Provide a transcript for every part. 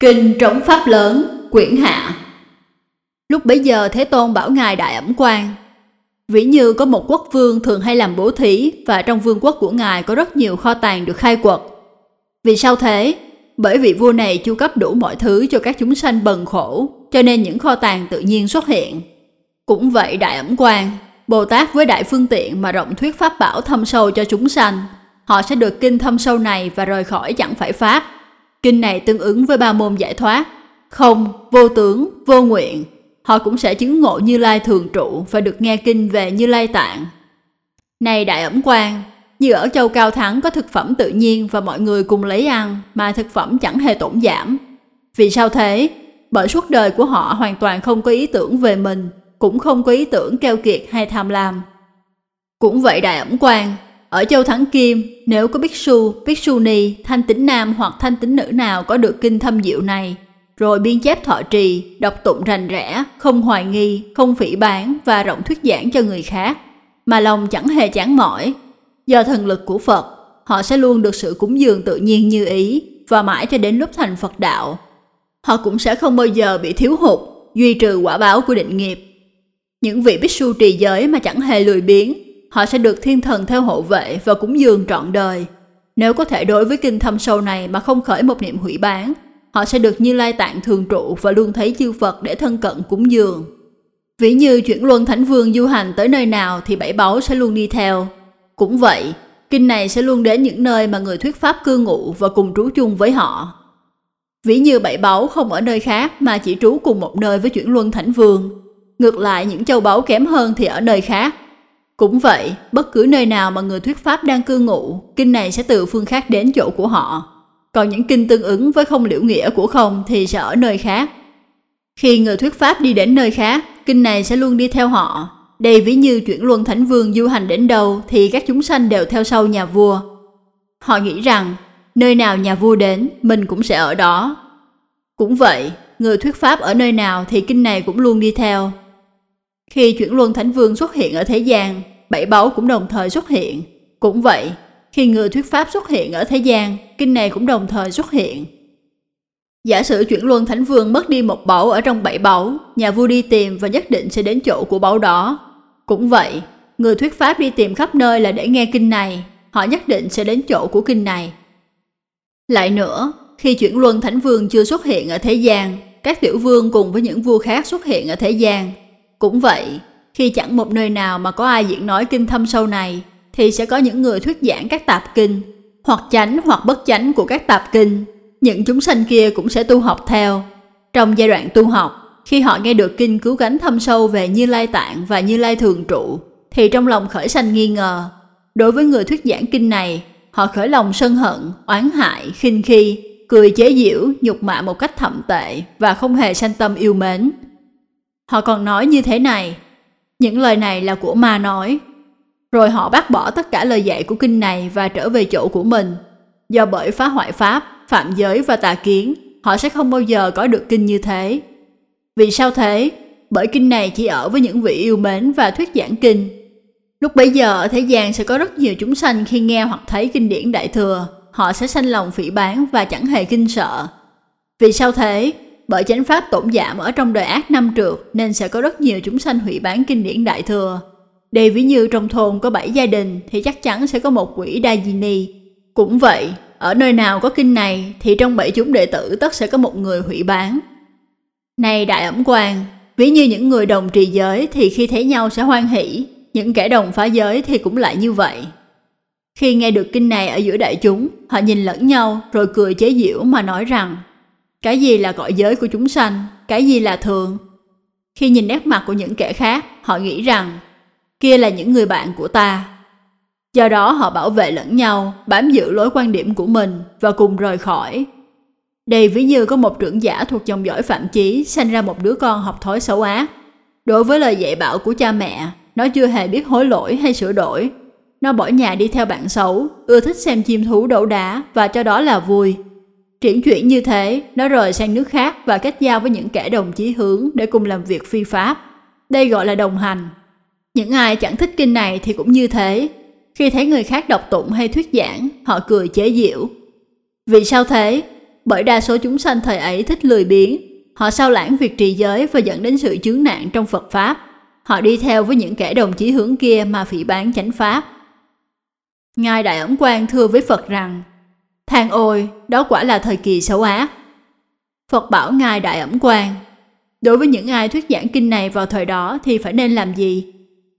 Kinh Trống Pháp Lớn, quyển hạ. Lúc bấy giờ Thế Tôn bảo Ngài Đại Ẩm Quan: ví như có một quốc vương thường hay làm bố thí, và trong vương quốc của Ngài có rất nhiều kho tàng được khai quật. Vì sao thế? Bởi vị vua này chu cấp đủ mọi thứ cho các chúng sanh bần khổ, cho nên những kho tàng tự nhiên xuất hiện. Cũng vậy Đại Ẩm Quan, Bồ Tát với đại phương tiện mà rộng thuyết pháp bảo thâm sâu cho chúng sanh, họ sẽ được kinh thâm sâu này và rời khỏi chẳng phải pháp. Kinh này tương ứng với ba môn giải thoát: không, vô tướng, vô nguyện. Họ cũng sẽ chứng ngộ Như Lai thường trụ và được nghe kinh về Như Lai Tạng. Này Đại Ẩm Quan, như ở châu Cao Thắng có thực phẩm tự nhiên và mọi người cùng lấy ăn, mà thực phẩm chẳng hề tổn giảm. Vì sao thế? Bởi suốt đời của họ hoàn toàn không có ý tưởng về mình, cũng không có ý tưởng keo kiệt hay tham lam. Cũng vậy Đại Ẩm Quan, ở châu Thắng Kim, nếu có Bhikshu, Bhikshuni, thanh tín nam hoặc thanh tín nữ nào có được kinh thâm diệu này, rồi biên chép thọ trì, đọc tụng rành rẽ, không hoài nghi, không phỉ báng và rộng thuyết giảng cho người khác, mà lòng chẳng hề chán mỏi, do thần lực của Phật, họ sẽ luôn được sự cúng dường tự nhiên như ý, và mãi cho đến lúc thành Phật đạo. Họ cũng sẽ không bao giờ bị thiếu hụt, duy trừ quả báo của định nghiệp. Những vị Bhikshu trì giới mà chẳng hề lười biếng, họ sẽ được thiên thần theo hộ vệ và cúng dường trọn đời. Nếu có thể đối với kinh thâm sâu này mà không khởi một niệm hủy bán, họ sẽ được Như Lai Tạng thường trụ và luôn thấy chư Phật để thân cận cúng dường. Ví như Chuyển Luân Thánh Vương du hành tới nơi nào thì bảy báu sẽ luôn đi theo. Cũng vậy, kinh này sẽ luôn đến những nơi mà người thuyết pháp cư ngụ và cùng trú chung với họ. Ví như bảy báu không ở nơi khác mà chỉ trú cùng một nơi với Chuyển Luân Thánh Vương. Ngược lại, những châu báu kém hơn thì ở nơi khác. Cũng vậy, bất cứ nơi nào mà người thuyết pháp đang cư ngụ, kinh này sẽ từ phương khác đến chỗ của họ. Còn những kinh tương ứng với không liễu nghĩa của không thì sẽ ở nơi khác. Khi người thuyết pháp đi đến nơi khác, kinh này sẽ luôn đi theo họ. Đây ví như Chuyển Luân Thánh Vương du hành đến đâu thì các chúng sanh đều theo sau nhà vua. Họ nghĩ rằng nơi nào nhà vua đến, mình cũng sẽ ở đó. Cũng vậy, người thuyết pháp ở nơi nào thì kinh này cũng luôn đi theo. Khi Chuyển Luân Thánh Vương xuất hiện ở thế gian, bảy báu cũng đồng thời xuất hiện. Cũng vậy, khi người thuyết pháp xuất hiện ở thế gian, kinh này cũng đồng thời xuất hiện. Giả sử Chuyển Luân Thánh Vương mất đi một báu ở trong bảy báu, nhà vua đi tìm và nhất định sẽ đến chỗ của báu đó. Cũng vậy, người thuyết pháp đi tìm khắp nơi là để nghe kinh này, họ nhất định sẽ đến chỗ của kinh này. Lại nữa, khi Chuyển Luân Thánh Vương chưa xuất hiện ở thế gian, các tiểu vương cùng với những vua khác xuất hiện ở thế gian. Cũng vậy, khi chẳng một nơi nào mà có ai diễn nói kinh thâm sâu này, thì sẽ có những người thuyết giảng các tạp kinh, hoặc chánh hoặc bất chánh của các tạp kinh. Những chúng sanh kia cũng sẽ tu học theo. Trong giai đoạn tu học, khi họ nghe được kinh cứu cánh thâm sâu về Như Lai Tạng và Như Lai thường trụ, thì trong lòng khởi sanh nghi ngờ. Đối với người thuyết giảng kinh này, họ khởi lòng sân hận, oán hại, khinh khi, cười chế giễu, nhục mạ một cách thậm tệ và không hề sanh tâm yêu mến. Họ còn nói như thế này: những lời này là của ma nói. Rồi họ bác bỏ tất cả lời dạy của kinh này và trở về chỗ của mình. Do bởi phá hoại pháp, phạm giới và tà kiến, họ sẽ không bao giờ có được kinh như thế. Vì sao thế? Bởi kinh này chỉ ở với những vị yêu mến và thuyết giảng kinh. Lúc bấy giờ ở thế gian sẽ có rất nhiều chúng sanh khi nghe hoặc thấy kinh điển Đại Thừa, họ sẽ sanh lòng phỉ báng và chẳng hề kinh sợ. Vì sao thế? Bởi chánh pháp tổn giảm ở trong đời ác năm trượt nên sẽ có rất nhiều chúng sanh hủy bán kinh điển Đại Thừa. Đây ví như trong thôn có 7 gia đình thì chắc chắn sẽ có một quỷ Dajini. Cũng vậy, ở nơi nào có kinh này thì trong 7 chúng đệ tử tất sẽ có một người hủy bán. Này Đại Ẩm Quan, ví như những người đồng trì giới thì khi thấy nhau sẽ hoan hỷ, những kẻ đồng phá giới thì cũng lại như vậy. Khi nghe được kinh này ở giữa đại chúng, họ nhìn lẫn nhau rồi cười chế giễu mà nói rằng: cái gì là cõi giới của chúng sanh, cái gì là thường. Khi nhìn nét mặt của những kẻ khác, họ nghĩ rằng kia là những người bạn của ta. Do đó họ bảo vệ lẫn nhau, bám giữ lối quan điểm của mình và cùng rời khỏi. Đây ví như có một trưởng giả thuộc dòng dõi Phạm Chí sanh ra một đứa con học thói xấu ác. Đối với lời dạy bảo của cha mẹ, nó chưa hề biết hối lỗi hay sửa đổi. Nó bỏ nhà đi theo bạn xấu, ưa thích xem chim thú đấu đá và cho đó là vui. Triển chuyển như thế, nó rời sang nước khác và kết giao với những kẻ đồng chí hướng để cùng làm việc phi pháp. Đây gọi là đồng hành. Những ai chẳng thích kinh này thì cũng như thế. Khi thấy người khác đọc tụng hay thuyết giảng, họ cười chế giễu. Vì sao thế? bởi đa số chúng sanh thời ấy thích lười biếng. Họ sao lãng việc trì giới và dẫn đến sự chướng nạn trong Phật Pháp. Họ đi theo với những kẻ đồng chí hướng kia mà phỉ báng chánh Pháp. Ngài Đại Ẩn Quang thưa với Phật rằng: Than ôi, đó quả là thời kỳ xấu ác. Phật bảo Ngài Đại Ẩn Quang: Đối với những ai thuyết giảng kinh này vào thời đó thì phải nên làm gì?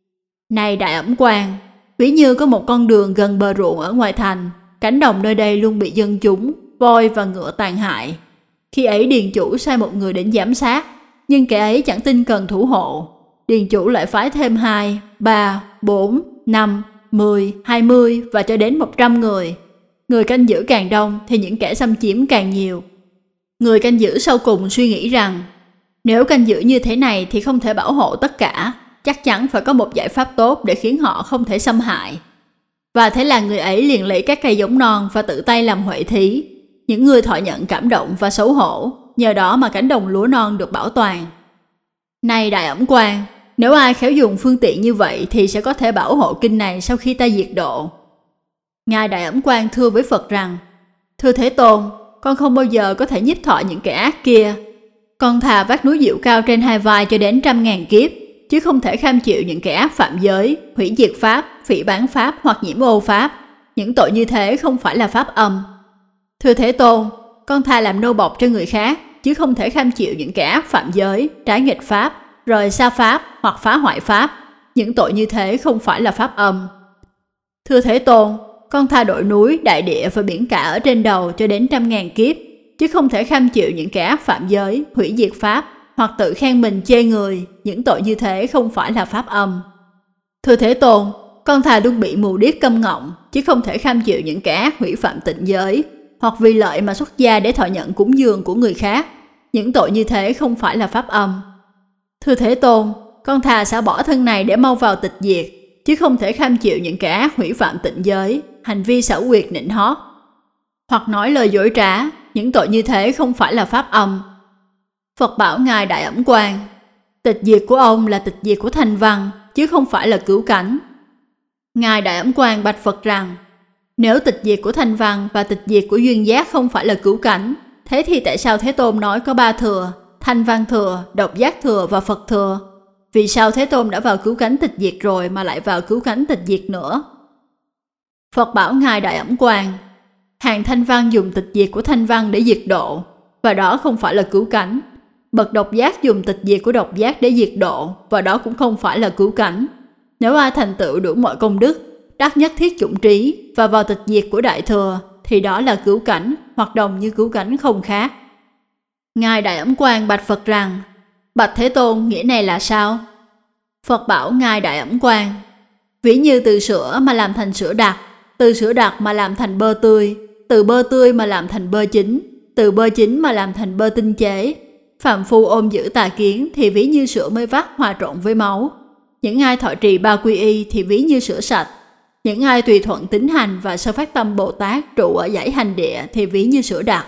Này Đại Ẩn Quang, ví như có một con đường gần bờ ruộng ở ngoài thành, cánh đồng nơi đây luôn bị dân chúng, voi và ngựa tàn hại. Khi ấy điền chủ sai một người đến giám sát, nhưng kẻ ấy chẳng tin cần thủ hộ. Điền chủ lại phái thêm 2, 3, 4, 5, 10, 20 và cho đến 100 người. Người canh giữ càng đông thì những kẻ xâm chiếm càng nhiều. Người canh giữ sau cùng suy nghĩ rằng nếu canh giữ như thế này thì không thể bảo hộ tất cả, chắc chắn phải có một giải pháp tốt để khiến họ không thể xâm hại. Và thế là người ấy liền lấy các cây giống non và tự tay làm huệ thí. Những người thọ nhận cảm động và xấu hổ, nhờ đó mà cánh đồng lúa non được bảo toàn. Này Đại Ẩn Quang, nếu ai khéo dùng phương tiện như vậy thì sẽ có thể bảo hộ kinh này sau khi ta diệt độ. Ngài Đại Ẩn Quang thưa với Phật rằng: Thưa Thế Tôn, con không bao giờ có thể nhiếp thọ những kẻ ác kia. Con thà vác núi diệu cao trên 2 vai cho đến 100.000 kiếp, chứ không thể kham chịu những kẻ ác phạm giới, hủy diệt Pháp, phỉ báng Pháp hoặc nhiễm ô Pháp. Những tội như thế không phải là Pháp âm. Thưa Thế Tôn, con thà làm nô bộc cho người khác, chứ không thể kham chịu những kẻ ác phạm giới, trái nghịch Pháp, rời xa Pháp hoặc phá hoại Pháp. Những tội như thế không phải là Pháp âm. Thưa Thế Tôn, con thà đội núi, đại địa và biển cả ở trên đầu cho đến 100.000 kiếp, chứ không thể kham chịu những kẻ ác phạm giới, hủy diệt Pháp hoặc tự khen mình chê người. Những tội như thế không phải là Pháp âm. Thưa Thế Tôn, con thà luôn bị mù điếc câm ngọng, chứ không thể kham chịu những kẻ ác hủy phạm tịnh giới, hoặc vì lợi mà xuất gia để thọ nhận cúng dường của người khác. Những tội như thế không phải là Pháp âm. Thưa Thế Tôn, con thà xả bỏ thân này để mau vào tịch diệt, chứ không thể kham chịu những kẻ ác hủy phạm tịnh giới, hành vi xảo quyệt nịnh hót, hoặc nói lời dối trá. Những tội như thế không phải là Pháp âm. Phật bảo Ngài Đại Ẩn Quang: Tịch diệt của ông là tịch diệt của thanh văn, chứ không phải là cứu cánh. Ngài Đại Ẩn Quang bạch Phật rằng: Nếu tịch diệt của thanh văn và tịch diệt của duyên giác không phải là cứu cánh, thế thì tại sao Thế Tôn nói có 3 thừa, thanh văn thừa, độc giác thừa và Phật thừa? Vì sao Thế Tôn đã vào cứu cánh tịch diệt rồi mà lại vào cứu cánh tịch diệt nữa? Phật bảo Ngài Đại Ẩn Quang: Hàng thanh văn dùng tịch diệt của thanh văn để diệt độ, và đó không phải là cứu cánh. Bậc độc giác dùng tịch diệt của độc giác để diệt độ, và đó cũng không phải là cứu cánh. Nếu ai thành tựu đủ mọi công đức, đắc nhất thiết chủng trí và vào tịch diệt của đại thừa, thì đó là cứu cánh, hoặc đồng như cứu cánh không khác. Ngài Đại Ẩn Quang bạch Phật rằng: Bạch Thế Tôn, nghĩa này là sao? Phật bảo Ngài Đại Ẩn Quang: Ví như từ sữa mà làm thành sữa đặc, từ sữa đặc mà làm thành bơ tươi, từ bơ tươi mà làm thành bơ chín, từ bơ chín mà làm thành bơ tinh chế. Phàm phu ôm giữ tà kiến thì ví như sữa mới vắt hòa trộn với máu. Những ai thọ trì 3 quy y thì ví như sữa sạch. Những ai tùy thuận tín hành và sơ phát tâm Bồ Tát trụ ở dãy hành địa thì ví như sữa đặc.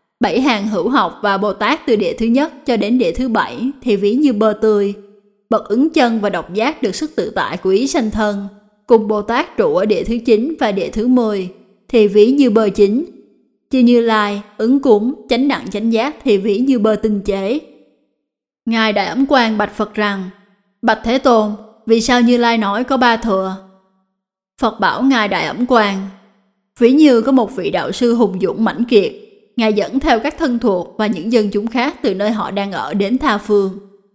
7 hàng hữu học và Bồ Tát từ địa thứ nhất cho đến địa thứ 7 thì ví như bơ tươi. Bậc ứng chân và độc giác được sức tự tại của ý sanh thân, cùng Bồ Tát trụ ở địa thứ 9 và địa thứ 10 thì ví như bơ chín. Chư Như Lai, ứng cúng, chánh đẳng chánh giác thì ví như bơ tinh chế. Ngài Đại Ẩn Quang bạch Phật rằng: Bạch Thế Tôn, vì sao Như Lai nói có 3 thừa? Phật bảo Ngài Đại Ẩn Quang: Ví như có một vị đạo sư hùng dũng mãnh kiệt, Ngài dẫn theo các thân thuộc và những dân chúng khác từ nơi họ đang ở đến tha phương.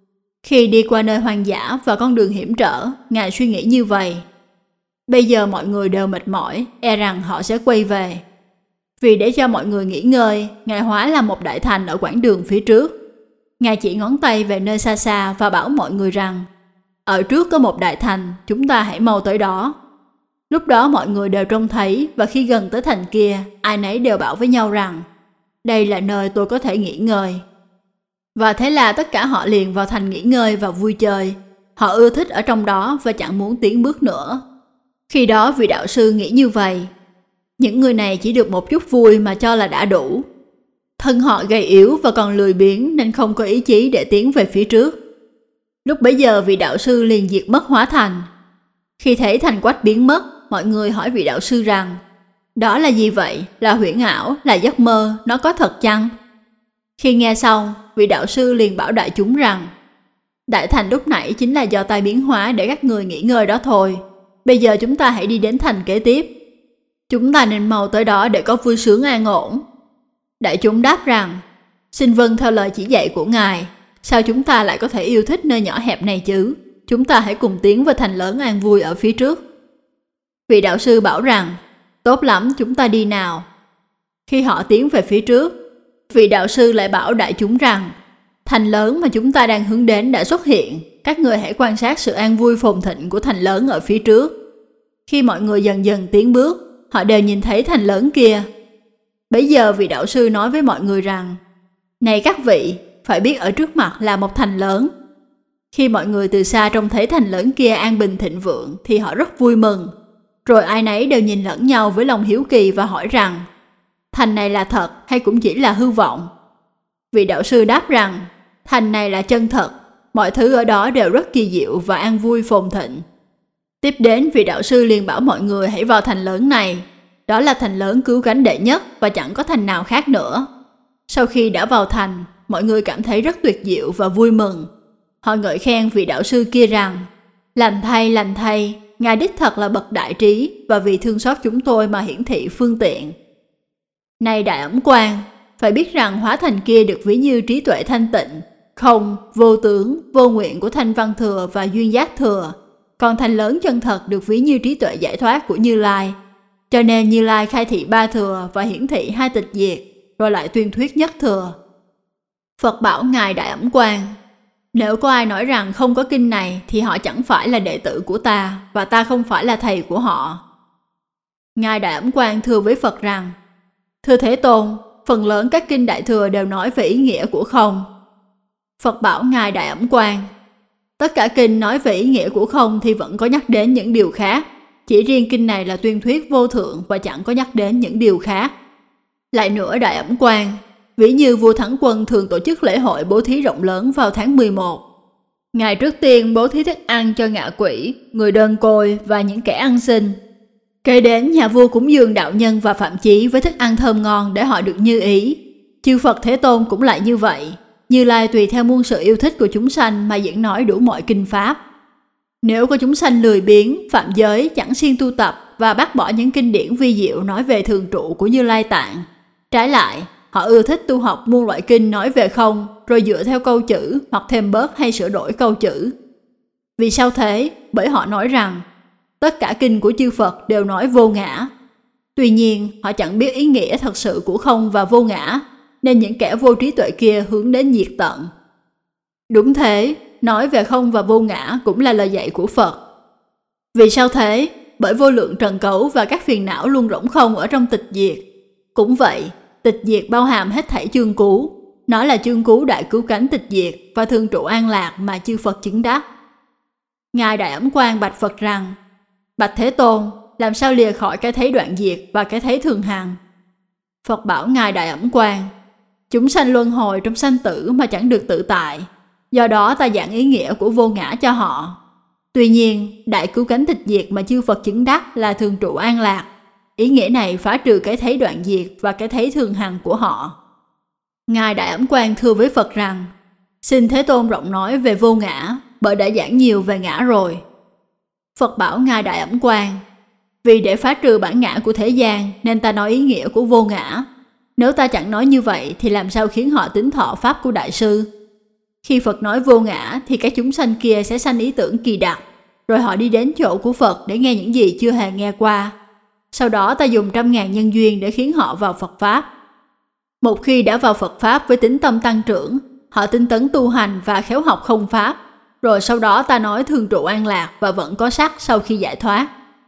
Khi đi qua nơi hoang dã và con đường hiểm trở, Ngài suy nghĩ như vậy: Bây giờ mọi người đều mệt mỏi, e rằng họ sẽ quay về. Vì để cho mọi người nghỉ ngơi, Ngài hóa làm một đại thành ở quãng đường phía trước. Ngài chỉ ngón tay về nơi xa xa và bảo mọi người rằng: Ở trước có một đại thành, chúng ta hãy mau tới đó. Lúc đó mọi người đều trông thấy, và khi gần tới thành kia, ai nấy đều bảo với nhau rằng: Đây là nơi tôi có thể nghỉ ngơi. Và thế là tất cả họ liền vào thành nghỉ ngơi và vui chơi. Họ ưa thích ở trong đó và chẳng muốn tiến bước nữa. Khi đó vị đạo sư nghĩ như vậy: Những người này chỉ được một chút vui mà cho là đã đủ. Thân họ gầy yếu và còn lười biếng nên không có ý chí để tiến về phía trước. Lúc bấy giờ vị đạo sư liền diệt mất hóa thành. Khi thấy thành quách biến mất, mọi người hỏi vị đạo sư rằng: Đó là gì vậy? Là huyễn ảo, là giấc mơ, nó có thật chăng? Khi nghe xong, vị đạo sư liền bảo đại chúng rằng đại thành lúc nãy chính là do tai biến hóa để các người nghỉ ngơi đó thôi. Bây giờ chúng ta hãy đi đến thành kế tiếp. Chúng ta nên mau tới đó để có vui sướng an ổn. Đại chúng đáp rằng xin vâng theo lời chỉ dạy của Ngài. Sao chúng ta lại có thể yêu thích nơi nhỏ hẹp này chứ? Chúng ta hãy cùng tiến vào thành lớn an vui ở phía trước. Vị đạo sư bảo rằng tốt lắm, chúng ta đi nào. Khi họ tiến về phía trước, vị đạo sư lại bảo đại chúng rằng thành lớn mà chúng ta đang hướng đến đã xuất hiện. Các người hãy quan sát sự an vui phồn thịnh của thành lớn ở phía trước. Khi mọi người dần dần tiến bước, họ đều nhìn thấy thành lớn kia. Bấy giờ vị đạo sư nói với mọi người rằng này các vị, phải biết ở trước mặt là một thành lớn. Khi mọi người từ xa trông thấy thành lớn kia an bình thịnh vượng thì họ rất vui mừng. Rồi ai nấy đều nhìn lẫn nhau với lòng hiếu kỳ và hỏi rằng thành này là thật hay cũng chỉ là hư vọng? Vị đạo sư đáp rằng thành này là chân thật, mọi thứ ở đó đều rất kỳ diệu và an vui phồn thịnh. Tiếp đến vị đạo sư liền bảo mọi người hãy vào thành lớn này. Đó là thành lớn cứu cánh đệ nhất và chẳng có thành nào khác nữa. Sau khi đã vào thành, mọi người cảm thấy rất tuyệt diệu và vui mừng. Họ ngợi khen vị đạo sư kia rằng lành thay, Ngài đích thật là bậc đại trí và vì thương xót chúng tôi mà hiển thị phương tiện. Này Đại Ẩm Quan, phải biết rằng hóa thành kia được ví như trí tuệ thanh tịnh, không, vô tướng, vô nguyện của Thanh Văn Thừa và Duyên Giác Thừa. Còn thành lớn chân thật được ví như trí tuệ giải thoát của Như Lai. Cho nên Như Lai khai thị ba thừa và hiển thị hai tịch diệt, rồi lại tuyên thuyết nhất thừa. Phật bảo Ngài Đại Ẩm Quan, nếu có ai nói rằng không có kinh này thì họ chẳng phải là đệ tử của ta và ta không phải là thầy của họ. Ngài Đại Ẩm Quan thưa với Phật rằng thưa Thế Tôn, phần lớn các kinh đại thừa đều nói về ý nghĩa của không. Phật bảo Ngài Đại Ẩm Quan, tất cả kinh nói về ý nghĩa của không thì vẫn có nhắc đến những điều khác. Chỉ riêng kinh này là tuyên thuyết vô thượng và chẳng có nhắc đến những điều khác. Lại nữa Đại Ẩm Quan, ví như vua Thắng Quân thường tổ chức lễ hội bố thí rộng lớn vào tháng 11. Ngài trước tiên bố thí thức ăn cho ngạ quỷ, người đơn côi và những kẻ ăn xin. Kế đến nhà vua cúng dường đạo nhân và phạm chí với thức ăn thơm ngon để họ được như ý. Chư Phật Thế Tôn cũng lại như vậy. Như Lai tùy theo muôn sự yêu thích của chúng sanh mà diễn nói đủ mọi kinh pháp. Nếu có chúng sanh lười biếng, phạm giới, chẳng siêng tu tập và bác bỏ những kinh điển vi diệu nói về thường trụ của Như Lai Tạng, trái lại, họ ưa thích tu học muôn loại kinh nói về không, rồi dựa theo câu chữ hoặc thêm bớt hay sửa đổi câu chữ. Vì sao thế? Bởi họ nói rằng tất cả kinh của chư Phật đều nói vô ngã. Tuy nhiên, họ chẳng biết ý nghĩa thật sự của không và vô ngã, nên những kẻ vô trí tuệ kia hướng đến diệt tận. Đúng thế, nói về không và vô ngã cũng là lời dạy của Phật. Vì sao thế? Bởi vô lượng trần cấu và các phiền não luôn rỗng không ở trong tịch diệt. Cũng vậy, tịch diệt bao hàm hết thảy chương cứu. Nó là chương cứu đại cứu cánh tịch diệt và thường trụ an lạc mà chư Phật chứng đắc. Ngài Đại Ẩm Quan bạch Phật rằng bạch Thế Tôn, làm sao lìa khỏi cái thấy đoạn diệt và cái thấy thường hằng? Phật bảo Ngài Đại Ẩm Quan, chúng sanh luân hồi trong sanh tử mà chẳng được tự tại. Do đó ta giảng ý nghĩa của vô ngã cho họ. Tuy nhiên, đại cứu cánh tịch diệt mà chư Phật chứng đắc là thường trụ an lạc. Ý nghĩa này phá trừ cái thấy đoạn diệt và cái thấy thường hằng của họ. Ngài Đại Ẩm Quan thưa với Phật rằng xin Thế Tôn rộng nói về vô ngã, bởi đã giảng nhiều về ngã rồi. Phật bảo Ngài Đại Ẩm Quan, vì để phá trừ bản ngã của thế gian nên ta nói ý nghĩa của vô ngã. Nếu ta chẳng nói như vậy thì làm sao khiến họ tín thọ pháp của Đại sư? Khi Phật nói vô ngã thì các chúng sanh kia sẽ sanh ý tưởng kỳ đặc, rồi họ đi đến chỗ của Phật để nghe những gì chưa hề nghe qua. Sau đó ta dùng 100.000 nhân duyên để khiến họ vào Phật Pháp. Một khi đã vào Phật Pháp với tín tâm tăng trưởng, họ tinh tấn tu hành và khéo học không Pháp, rồi sau đó ta nói thường trụ an lạc và vẫn có sắc sau khi giải thoát.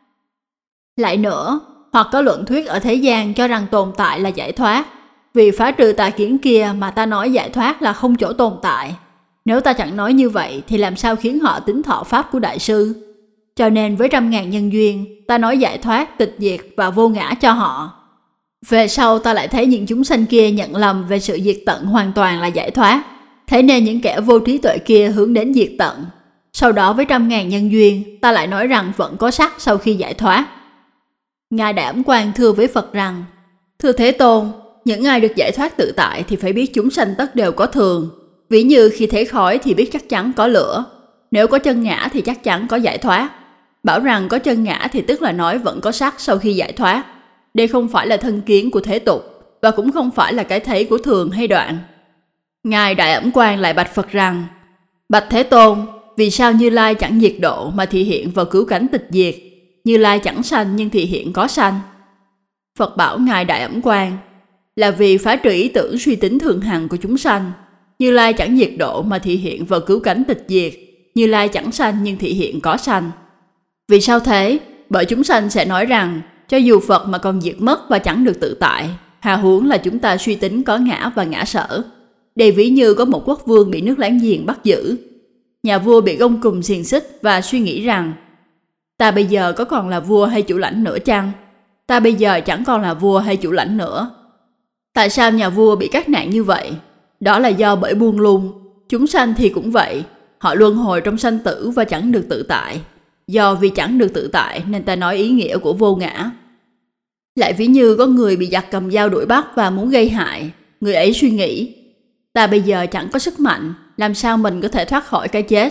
Lại nữa, hoặc có luận thuyết ở thế gian cho rằng tồn tại là giải thoát. Vì phá trừ tà kiến kia mà ta nói giải thoát là không chỗ tồn tại. Nếu ta chẳng nói như vậy thì làm sao khiến họ tín thọ pháp của Đại sư? Cho nên với 100.000 nhân duyên, ta nói giải thoát, tịch diệt và vô ngã cho họ. Về sau ta lại thấy những chúng sanh kia nhận lầm về sự diệt tận hoàn toàn là giải thoát. Thế nên những kẻ vô trí tuệ kia hướng đến diệt tận. Sau đó với 100.000 nhân duyên, ta lại nói rằng vẫn có sắc sau khi giải thoát. Ngài Đại Ẩn Quang thưa với Phật rằng: Thưa Thế Tôn, những ai được giải thoát tự tại thì phải biết chúng sanh tất đều có thường. Ví như khi thấy khói thì biết chắc chắn có lửa. Nếu có chân ngã thì chắc chắn có giải thoát. Bảo rằng có chân ngã thì tức là nói vẫn có sắc sau khi giải thoát. Đây không phải là thân kiến của thế tục, và cũng không phải là cái thấy của thường hay đoạn. Ngài Đại Ẩn Quang lại bạch Phật rằng: Bạch Thế Tôn, vì sao Như Lai chẳng diệt độ mà thị hiện vào cứu cánh tịch diệt? Như Lai chẳng sanh nhưng thị hiện có sanh. Phật bảo Ngài Đại Ẩn Quang: Là vì phá trừ ý tưởng suy tính thường hằng của chúng sanh. Như Lai chẳng diệt độ mà thị hiện vào cứu cánh tịch diệt. Như Lai chẳng sanh nhưng thị hiện có sanh. Vì sao thế? Bởi chúng sanh sẽ nói rằng cho dù Phật mà còn diệt mất và chẳng được tự tại, hà huống là chúng ta suy tính có ngã và ngã sở. Đây ví như có một quốc vương bị nước láng giềng bắt giữ. Nhà vua bị gông cùm xiềng xích và suy nghĩ rằng: Ta bây giờ có còn là vua hay chủ lãnh nữa chăng? Ta bây giờ chẳng còn là vua hay chủ lãnh nữa. Tại sao nhà vua bị cắt nạn như vậy? Đó là do bởi buông lung. Chúng sanh thì cũng vậy, họ luân hồi trong sanh tử và chẳng được tự tại. Do vì chẳng được tự tại nên ta nói ý nghĩa của vô ngã. Lại ví như có người bị giặc cầm dao đuổi bắt và muốn gây hại. Người ấy suy nghĩ: Ta bây giờ chẳng có sức mạnh, làm sao mình có thể thoát khỏi cái chết?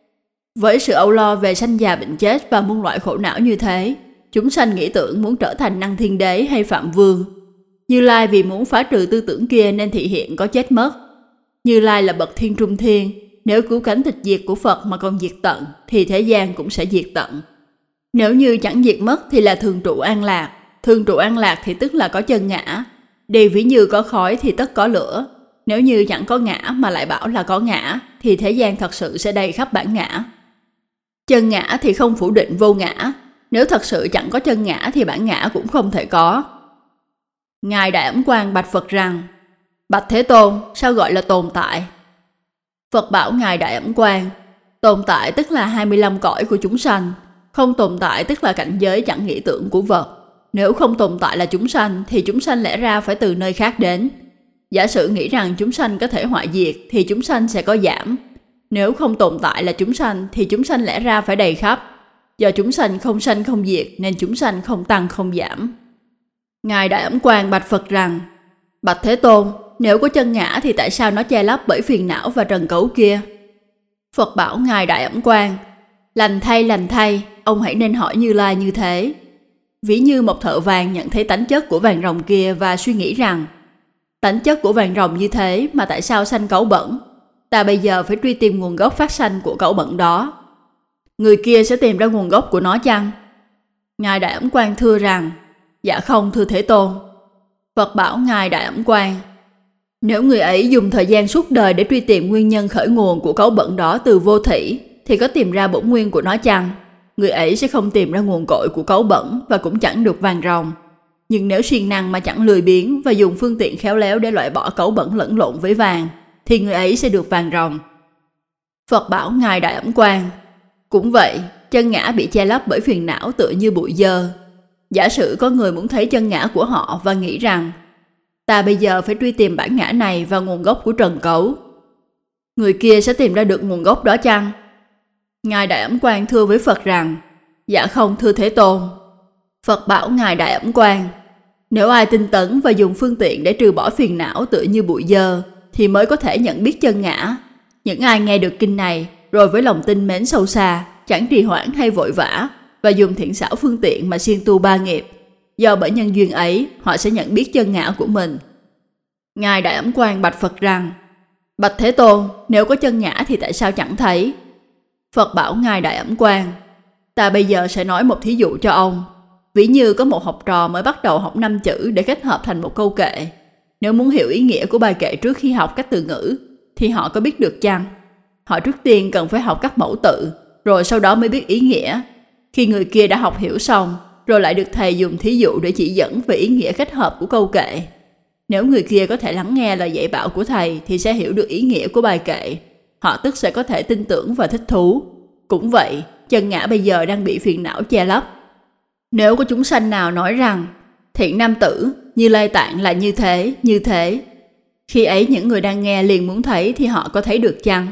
Với sự âu lo về sanh già bệnh chết và muôn loại khổ não như thế, chúng sanh nghĩ tưởng muốn trở thành Năng Thiên Đế hay Phạm Vương. Như Lai vì muốn phá trừ tư tưởng kia nên thị hiện có chết mất. Như Lai là bậc thiên trung thiên, nếu cứu cánh tịch diệt của Phật mà còn diệt tận thì thế gian cũng sẽ diệt tận. Nếu như chẳng diệt mất thì là thường trụ an lạc. Thường trụ an lạc thì tức là có chân ngã. Đây ví như có khói thì tất có lửa. Nếu như chẳng có ngã mà lại bảo là có ngã thì thế gian thật sự sẽ đầy khắp bản ngã. Chân ngã thì không phủ định vô ngã. Nếu thật sự chẳng có chân ngã thì bản ngã cũng không thể có. Ngài Đại Ẩn Quang bạch Phật rằng: Bạch Thế Tôn, sao gọi là tồn tại? Phật bảo Ngài Đại Ẩn Quang: Tồn tại tức là 25 cõi của chúng sanh. Không tồn tại tức là cảnh giới chẳng nghĩ tưởng của vật. Nếu không tồn tại là chúng sanh thì chúng sanh lẽ ra phải từ nơi khác đến. Giả sử nghĩ rằng chúng sanh có thể hoại diệt thì chúng sanh sẽ có giảm. Nếu không tồn tại là chúng sanh thì chúng sanh lẽ ra phải đầy khắp. Do chúng sanh không sanh không diệt nên chúng sanh không tăng không giảm. Ngài Đại Ẩn Quang bạch Phật rằng: Bạch Thế Tôn, nếu có chân ngã thì tại sao nó che lấp bởi phiền não và trần cấu kia? Phật bảo Ngài Đại Ẩn Quang: Lành thay, ông hãy nên hỏi Như Lai như thế. Ví như một thợ vàng nhận thấy tánh chất của vàng ròng kia và suy nghĩ rằng: Tánh chất của vàng ròng như thế mà tại sao sanh cấu bẩn? Ta bây giờ phải truy tìm nguồn gốc phát sanh của cấu bẩn đó. Người kia sẽ tìm ra nguồn gốc của nó chăng? Ngài Đại Ẩn Quang thưa rằng: Dạ không, thưa Thế Tôn. Phật bảo Ngài Đại Ẩn Quang: Nếu người ấy dùng thời gian suốt đời để truy tìm nguyên nhân khởi nguồn của cấu bẩn đó từ vô thỉ, thì có tìm ra bổn nguyên của nó chăng? Người ấy sẽ không tìm ra nguồn cội của cấu bẩn và cũng chẳng được vàng ròng. Nhưng nếu siêng năng mà chẳng lười biếng và dùng phương tiện khéo léo để loại bỏ cấu bẩn lẫn lộn với vàng, thì người ấy sẽ được vàng ròng. Phật bảo Ngài Đại Ẩn Quang: Cũng vậy, chân ngã bị che lấp bởi phiền não tựa như bụi dơ. Giả sử có người muốn thấy chân ngã của họ và nghĩ rằng: Ta bây giờ phải truy tìm bản ngã này và nguồn gốc của trần cấu. Người kia sẽ tìm ra được nguồn gốc đó chăng? Ngài Đại Ẩn Quang thưa với Phật rằng: Dạ không, thưa Thế Tôn. Phật bảo Ngài Đại Ẩn Quang: Nếu ai tinh tấn và dùng phương tiện để trừ bỏ phiền não tựa như bụi dơ thì mới có thể nhận biết chân ngã. Những ai nghe được kinh này rồi với lòng tin mến sâu xa, chẳng trì hoãn hay vội vã, và dùng thiện xảo phương tiện mà siêng tu ba nghiệp, do bởi nhân duyên ấy họ sẽ nhận biết chân ngã của mình. Ngài Đại Ẩn Quang bạch Phật rằng: Bạch Thế Tôn, nếu có chân ngã thì tại sao chẳng thấy? Phật bảo Ngài Đại Ẩn Quang: Ta bây giờ sẽ nói một thí dụ cho ông. Ví như có một học trò mới bắt đầu học 5 chữ để kết hợp thành một câu kệ. Nếu muốn hiểu ý nghĩa của bài kệ trước khi học các từ ngữ thì họ có biết được chăng? Họ trước tiên cần phải học các mẫu tự, rồi sau đó mới biết ý nghĩa. Khi người kia đã học hiểu xong, rồi lại được thầy dùng thí dụ để chỉ dẫn về ý nghĩa kết hợp của câu kệ. Nếu người kia có thể lắng nghe lời dạy bảo của thầy thì sẽ hiểu được ý nghĩa của bài kệ. Họ tức sẽ có thể tin tưởng và thích thú. Cũng vậy, chân ngã bây giờ đang bị phiền não che lấp. Nếu có chúng sanh nào nói rằng: Thiện nam tử, Như Lai Tạng là như thế. Khi ấy những người đang nghe liền muốn thấy thì họ có thấy được chăng?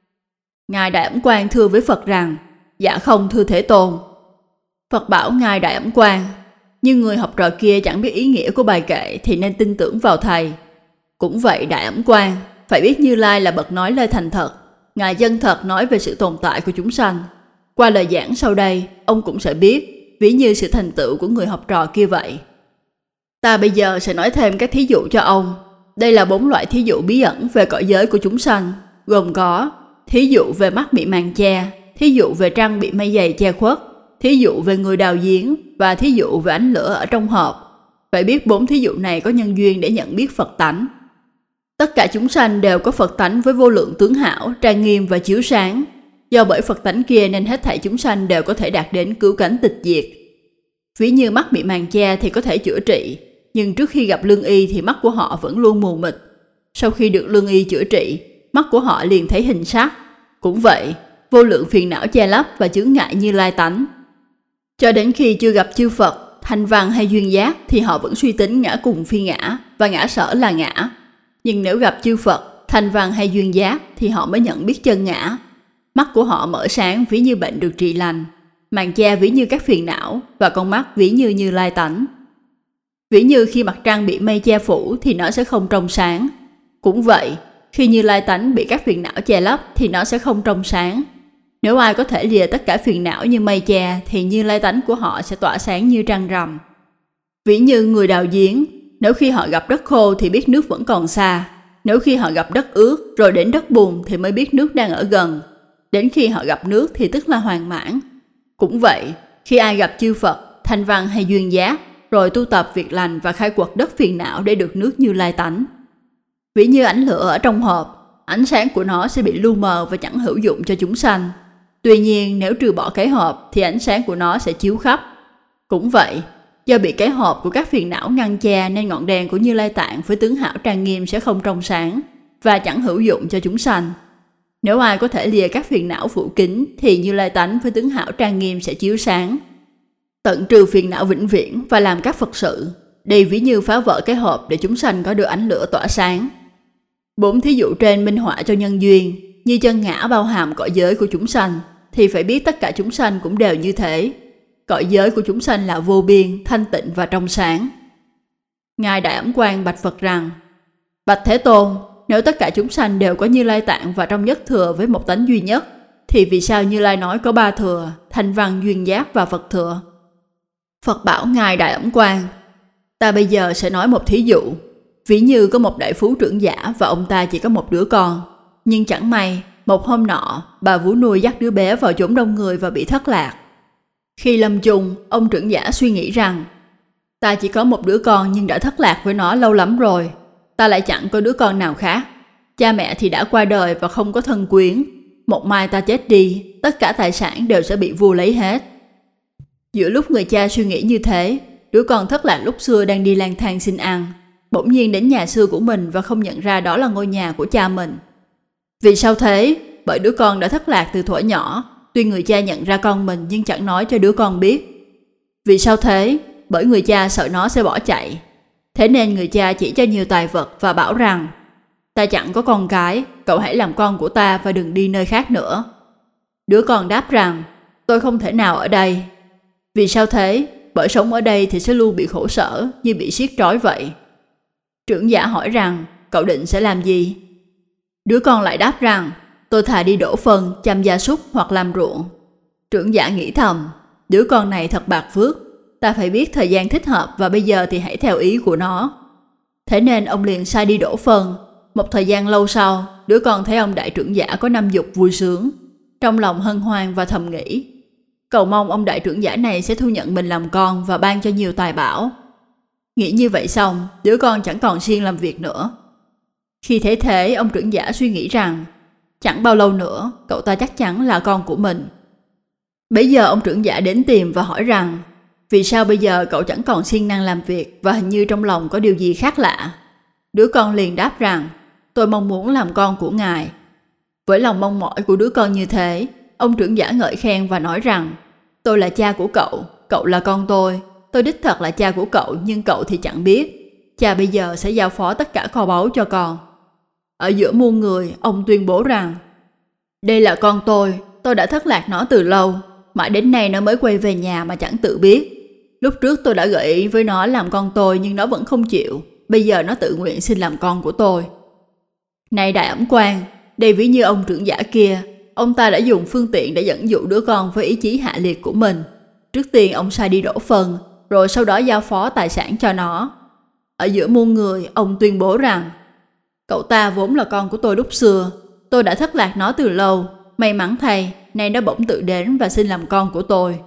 Ngài Đại Ẩn Quang thưa với Phật rằng: Dạ không, thưa Thế Tôn. Phật bảo Ngài Đại Ẩn Quang: Nhưng người học trò kia chẳng biết ý nghĩa của bài kệ thì nên tin tưởng vào thầy. Cũng vậy Đại Ẩn Quang, phải biết Như Lai là bậc nói lời thành thật. Ngài chân thật nói về sự tồn tại của chúng sanh. Qua lời giảng sau đây, ông cũng sẽ biết, ví như sự thành tựu của người học trò kia vậy. Ta bây giờ sẽ nói thêm các thí dụ cho ông. Đây là 4 loại thí dụ bí ẩn về cõi giới của chúng sanh, gồm có thí dụ về mắt bị màn che, thí dụ về trăng bị mây dày che khuất, thí dụ về người đào giếng và thí dụ về ánh lửa ở trong hộp. Phải biết 4 thí dụ này có nhân duyên để nhận biết Phật tánh. Tất cả chúng sanh đều có Phật tánh với vô lượng tướng hảo, trang nghiêm và chiếu sáng. Do bởi Phật tánh kia nên hết thảy chúng sanh đều có thể đạt đến cứu cánh tịch diệt. Ví như mắt bị màn che thì có thể chữa trị, nhưng trước khi gặp lương y thì mắt của họ vẫn luôn mù mịt. Sau khi được lương y chữa trị, mắt của họ liền thấy hình sắc. Cũng vậy, vô lượng phiền não che lấp và chướng ngại Như Lai tánh. Cho đến khi chưa gặp chư Phật, thanh văn hay duyên giác thì họ vẫn suy tính ngã cùng phi ngã và ngã sở là ngã. Nhưng nếu gặp chư Phật, thanh văn hay duyên giác thì họ mới nhận biết chân ngã. Mắt của họ mở sáng ví như bệnh được trị lành, màn che ví như các phiền não và con mắt ví như Như Lai tánh. Ví như khi mặt trăng bị mây che phủ thì nó sẽ không trong sáng. Cũng vậy, khi Như Lai tánh bị các phiền não che lấp thì nó sẽ không trong sáng. Nếu ai có thể lìa tất cả phiền não như mây che thì Như Lai tánh của họ sẽ tỏa sáng như trăng rằm. Ví như người đào giếng, nếu khi họ gặp đất khô thì biết nước vẫn còn xa. Nếu khi họ gặp đất ướt rồi đến đất bùn thì mới biết nước đang ở gần. Đến khi họ gặp nước thì tức là hoàn mãn. Cũng vậy, khi ai gặp chư Phật, thanh văn hay duyên giác, rồi tu tập việc lành và khai quật đất phiền não để được nước Như Lai tánh. Ví như ánh lửa ở trong hộp, ánh sáng của nó sẽ bị lu mờ và chẳng hữu dụng cho chúng sanh. Tuy nhiên nếu trừ bỏ cái hộp thì ánh sáng của nó sẽ chiếu khắp. Cũng vậy, do bị cái hộp của các phiền não ngăn che nên ngọn đèn của Như Lai Tạng với tướng hảo trang nghiêm sẽ không trong sáng và chẳng hữu dụng cho chúng sanh. Nếu ai có thể lìa các phiền não phủ kín thì Như Lai tánh với tướng hảo trang nghiêm sẽ chiếu sáng, tận trừ phiền não vĩnh viễn và làm các Phật sự. Đây ví như phá vỡ cái hộp để chúng sanh có được ánh lửa tỏa sáng. 4 thí dụ trên minh họa cho nhân duyên, như chân ngã bao hàm cõi giới của chúng sanh, thì phải biết tất cả chúng sanh cũng đều như thế. Cõi giới của chúng sanh là vô biên, thanh tịnh và trong sáng. Ngài Đại Ẩn Quang bạch Phật rằng: Bạch Thế Tôn, nếu tất cả chúng sanh đều có Như Lai Tạng và trong nhất thừa với một tánh duy nhất, thì vì sao Như Lai nói có 3 thừa, thanh văn, duyên giác và Phật thừa? Phật bảo Ngài Đại Ẩn Quang: Ta bây giờ sẽ nói một thí dụ. Ví như có một đại phú trưởng giả và ông ta chỉ có một đứa con. Nhưng chẳng may, một hôm nọ, bà vú nuôi dắt đứa bé vào chốn đông người và bị thất lạc. Khi lâm chung, ông trưởng giả suy nghĩ rằng: Ta chỉ có một đứa con nhưng đã thất lạc với nó lâu lắm rồi. Ta lại chẳng có đứa con nào khác. Cha mẹ thì đã qua đời và không có thân quyến. Một mai ta chết đi, tất cả tài sản đều sẽ bị vua lấy hết. Giữa lúc người cha suy nghĩ như thế, đứa con thất lạc lúc xưa đang đi lang thang xin ăn, bỗng nhiên đến nhà xưa của mình và không nhận ra đó là ngôi nhà của cha mình. Vì sao thế? Bởi đứa con đã thất lạc từ thuở nhỏ. Tuy người cha nhận ra con mình nhưng chẳng nói cho đứa con biết. Vì sao thế? Bởi người cha sợ nó sẽ bỏ chạy. Thế nên người cha chỉ cho nhiều tài vật và bảo rằng: Ta chẳng có con cái, cậu hãy làm con của ta và đừng đi nơi khác nữa. Đứa con đáp rằng: Tôi không thể nào ở đây. Vì sao thế? Bởi sống ở đây thì sẽ luôn bị khổ sở, như bị siết trói vậy. Trưởng giả hỏi rằng: Cậu định sẽ làm gì? Đứa con lại đáp rằng: Tôi thà đi đổ phân, chăm gia súc hoặc làm ruộng. Trưởng giả nghĩ thầm: Đứa con này thật bạc phước. Ta phải biết thời gian thích hợp và bây giờ thì hãy theo ý của nó. Thế nên ông liền sai đi đổ phân. Một thời gian lâu sau, đứa con thấy ông đại trưởng giả có 5 dục vui sướng. Trong lòng hân hoan và thầm nghĩ: Cầu mong ông đại trưởng giả này sẽ thu nhận mình làm con và ban cho nhiều tài bảo. Nghĩ như vậy xong, đứa con chẳng còn siêng làm việc nữa. Khi thấy thế, ông trưởng giả suy nghĩ rằng: Chẳng bao lâu nữa, cậu ta chắc chắn là con của mình. Bấy giờ ông trưởng giả đến tìm và hỏi rằng: Vì sao bây giờ cậu chẳng còn siêng năng làm việc và hình như trong lòng có điều gì khác lạ? Đứa con liền đáp rằng: Tôi mong muốn làm con của ngài. Với lòng mong mỏi của đứa con như thế, ông trưởng giả ngợi khen và nói rằng: Tôi là cha của cậu, cậu là con tôi đích thật là cha của cậu nhưng cậu thì chẳng biết. Cha bây giờ sẽ giao phó tất cả kho báu cho con. Ở giữa muôn người, ông tuyên bố rằng: Đây là con tôi đã thất lạc nó từ lâu, mãi đến nay nó mới quay về nhà mà chẳng tự biết. Lúc trước tôi đã gợi ý với nó làm con tôi nhưng nó vẫn không chịu. Bây giờ nó tự nguyện xin làm con của tôi. Này đại ẩm quan, đây ví như ông trưởng giả kia. Ông ta đã dùng phương tiện để dẫn dụ đứa con với ý chí hạ liệt của mình. Trước tiên ông sai đi đổ phần, rồi sau đó giao phó tài sản cho nó. Ở giữa muôn người, ông tuyên bố rằng cậu ta vốn là con của tôi lúc xưa. Tôi đã thất lạc nó từ lâu. May mắn thay, nay nó bỗng tự đến và xin làm con của tôi.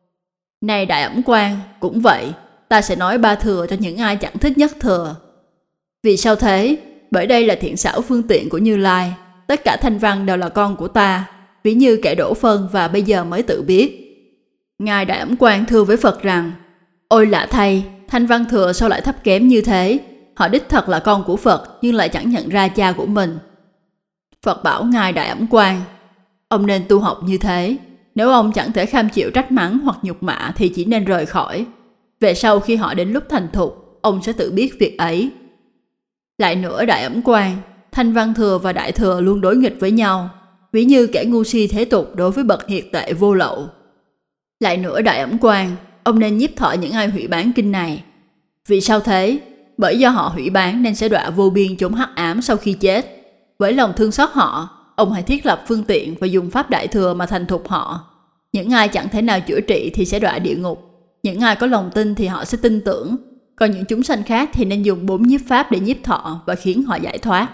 Này đại ẩm quan, cũng vậy, ta sẽ nói ba thừa cho những ai chẳng thích nhất thừa. Vì sao thế? Bởi đây là thiện xảo phương tiện của Như Lai. Tất cả thanh văn đều là con của ta, ví như kẻ đổ phân và bây giờ mới tự biết. Ngài đại ẩm quan thưa với Phật rằng, ôi lạ thay, thanh văn thừa sao lại thấp kém như thế? Họ đích thật là con của Phật nhưng lại chẳng nhận ra cha của mình. Phật bảo ngài đại ẩm quan, ông nên tu học như thế. Nếu ông chẳng thể kham chịu trách mắng hoặc nhục mạ thì chỉ nên rời khỏi. Về sau khi họ đến lúc thành thục, ông sẽ tự biết việc ấy. Lại nữa đại ẩm quan, thanh văn thừa và đại thừa luôn đối nghịch với nhau, ví như kẻ ngu si thế tục đối với bậc hiệt tệ vô lậu. Lại nữa đại ẩm quan, ông nên nhiếp thọ những ai hủy bán kinh này. Vì sao thế? Bởi do họ hủy bán nên sẽ đọa vô biên chốn hắc ám sau khi chết. Với lòng thương xót họ, ông hãy thiết lập phương tiện và dùng pháp đại thừa mà thành thục họ. Những ai chẳng thể nào chữa trị thì sẽ đọa địa ngục. Những ai có lòng tin thì họ sẽ tin tưởng. Còn những chúng sanh khác thì nên dùng 4 nhiếp pháp để nhiếp thọ và khiến họ giải thoát.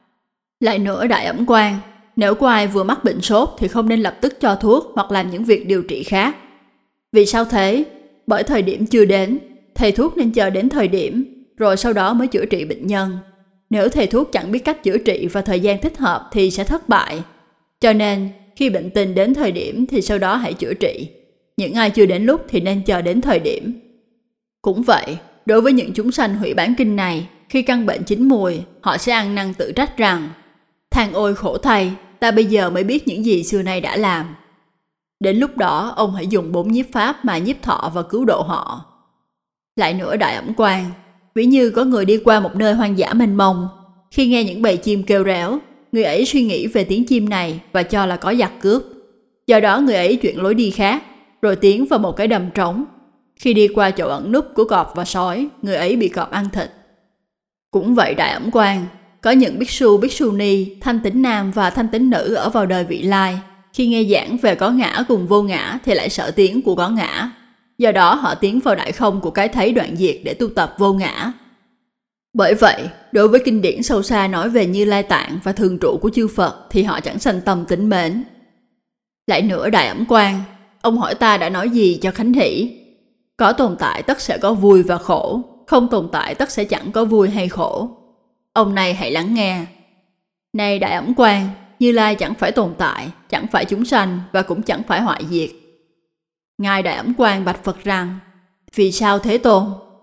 Lại nữa đại ẩm quan, nếu có ai vừa mắc bệnh sốt thì không nên lập tức cho thuốc hoặc làm những việc điều trị khác. Vì sao thế? Bởi thời điểm chưa đến, thầy thuốc nên chờ đến thời điểm, rồi sau đó mới chữa trị bệnh nhân. Nếu thầy thuốc chẳng biết cách chữa trị và thời gian thích hợp thì sẽ thất bại. Cho nên, khi bệnh tình đến thời điểm thì sau đó hãy chữa trị. Những ai chưa đến lúc thì nên chờ đến thời điểm. Cũng vậy, đối với những chúng sanh hủy bán kinh này, khi căn bệnh chín mùi, họ sẽ ăn năn tự trách rằng, than ôi khổ thay, ta bây giờ mới biết những gì xưa nay đã làm. Đến lúc đó, ông hãy dùng 4 nhiếp pháp mà nhiếp thọ và cứu độ họ. Lại nữa đại ẩm quan, ví như có người đi qua một nơi hoang dã mênh mông. Khi nghe những bầy chim kêu réo, người ấy suy nghĩ về tiếng chim này và cho là có giặc cướp. Do đó người ấy chuyển lối đi khác, rồi tiến vào một cái đầm trống. Khi đi qua chỗ ẩn núp của cọp và sói, người ấy bị cọp ăn thịt. Cũng vậy đại ẩm quan, có những bhikshu, bhikshuni, thanh tín nam và thanh tín nữ ở vào đời vị lai. Khi nghe giảng về có ngã cùng vô ngã thì lại sợ tiếng của có ngã. Do đó họ tiến vào đại không của cái thấy đoạn diệt để tu tập vô ngã. Bởi vậy, đối với kinh điển sâu xa nói về Như Lai Tạng và thường trụ của chư Phật thì họ chẳng sanh tâm tín mến. Lại nữa đại ẩm quan, ông hỏi ta đã nói gì cho khánh hỷ? Có tồn tại tất sẽ có vui và khổ, không tồn tại tất sẽ chẳng có vui hay khổ. Ông này hãy lắng nghe. Này đại ẩm quan, Như Lai chẳng phải tồn tại, chẳng phải chúng sanh và cũng chẳng phải hoại diệt. Ngài đại ẩm quan bạch Phật rằng, vì sao Thế Tôn?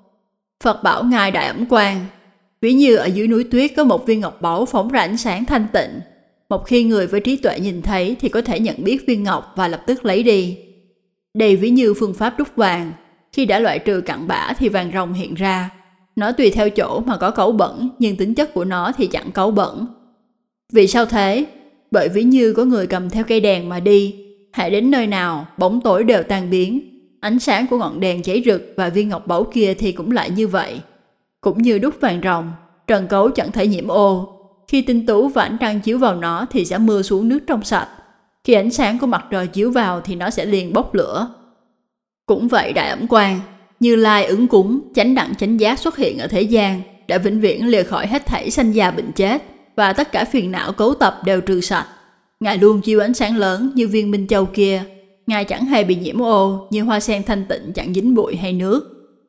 Phật bảo ngài đại ẩm quan, ví như ở dưới núi tuyết có một viên ngọc báu phóng ra ánh sáng thanh tịnh. Một khi người với trí tuệ nhìn thấy thì có thể nhận biết viên ngọc và lập tức lấy đi. Đây ví như phương pháp đúc vàng. Khi đã loại trừ cặn bã thì vàng ròng hiện ra. Nó tùy theo chỗ mà có cấu bẩn, nhưng tính chất của nó thì chẳng cấu bẩn. Vì sao thế? Bởi ví như có người cầm theo cây đèn mà đi. Hãy đến nơi nào, bóng tối đều tan biến. Ánh sáng của ngọn đèn cháy rực và viên ngọc báu kia thì cũng lại như vậy. Cũng như đúc vàng ròng, trần cấu chẳng thể nhiễm ô. Khi tinh tú và ánh trăng chiếu vào nó thì sẽ mưa xuống nước trong sạch. Khi ánh sáng của mặt trời chiếu vào thì nó sẽ liền bốc lửa. Cũng vậy đại ẩm quan, Như Lai ứng cúng, chánh đẳng chánh giác xuất hiện ở thế gian, đã vĩnh viễn lìa khỏi hết thảy sanh già bệnh chết, và tất cả phiền não cấu tập đều trừ sạch. Ngài luôn chiếu ánh sáng lớn như viên minh châu kia. Ngài chẳng hề bị nhiễm ô, như hoa sen thanh tịnh chẳng dính bụi hay nước.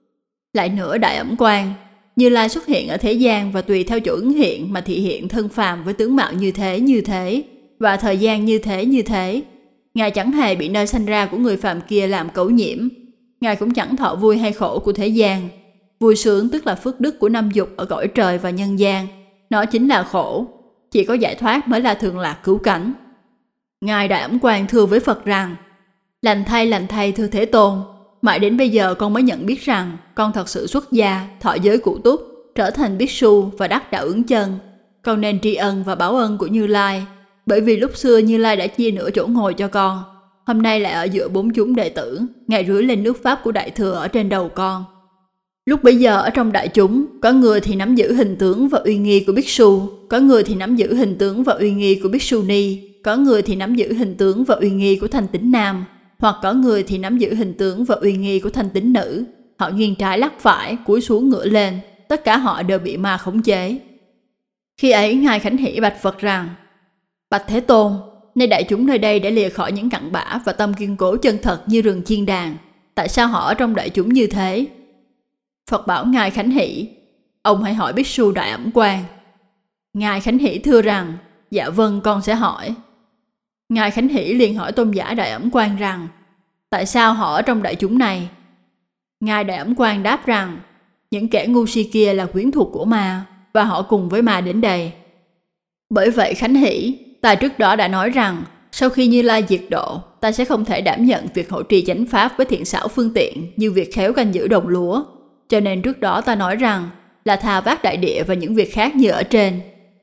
Lại nữa đại ẩm quan, Như Lai xuất hiện ở thế gian và tùy theo chỗ ứng hiện mà thị hiện thân phàm với tướng mạo như thế, và thời gian như thế. Ngài chẳng hề bị nơi sanh ra của người phàm kia làm cấu nhiễm. Ngài cũng chẳng thọ vui hay khổ của thế gian. Vui sướng tức là phước đức của năm dục ở cõi trời và nhân gian. Nó chính là khổ. Chỉ có giải thoát mới là thường lạc cứu cánh. Ngài đại ẩm quan thưa với Phật rằng, lành thay thưa Thế Tôn. Mãi đến bây giờ con mới nhận biết rằng con thật sự xuất gia, thọ giới cụ túc, trở thành bhikshu và đắc đạo ứng chân. Con nên tri ân và báo ân của Như Lai, bởi vì lúc xưa Như Lai đã chia nửa chỗ ngồi cho con. hôm nay lại ở giữa 4 chúng đệ tử, Ngài rưới lên nước pháp của Đại Thừa ở trên đầu con. Lúc bấy giờ ở trong đại chúng, có người thì nắm giữ hình tướng và uy nghi của Bhikksu, có người thì nắm giữ hình tướng và uy nghi của Bhikksu Ni, có người thì nắm giữ hình tướng và uy nghi của Thanh Tín Nam, hoặc có người thì nắm giữ hình tướng và uy nghi của Thanh Tín Nữ. Họ nghiêng trái lắc phải, cúi xuống ngửa lên, tất cả họ đều bị ma khống chế. Khi ấy Ngài Khánh Hỷ bạch Phật rằng: Bạch Thế Tôn, nay đại chúng nơi đây đã lìa khỏi những cặn bã và tâm kiên cố chân thật như rừng chiên đàn. Tại sao họ ở trong đại chúng như thế? Phật bảo Ngài Khánh Hỷ: Ông hãy hỏi Bhikksu Đại Ẩm Quan. Ngài Khánh Hỷ thưa rằng: Dạ vâng, con sẽ hỏi. Ngài Khánh Hỷ liền hỏi tôn giả Đại Ẩm Quan rằng: Tại sao họ ở trong đại chúng này? Ngài Đại Ẩm Quan đáp rằng: Những kẻ ngu si kia là quyến thuộc của ma, và họ cùng với ma đến đây. Bởi vậy Khánh Hỷ, ta trước đó đã nói rằng sau khi Như Lai diệt độ, ta sẽ không thể đảm nhận việc hộ trì chánh pháp với thiện xảo phương tiện như việc khéo canh giữ đồng lúa. Cho nên trước đó ta nói rằng là thà vác đại địa và những việc khác như ở trên.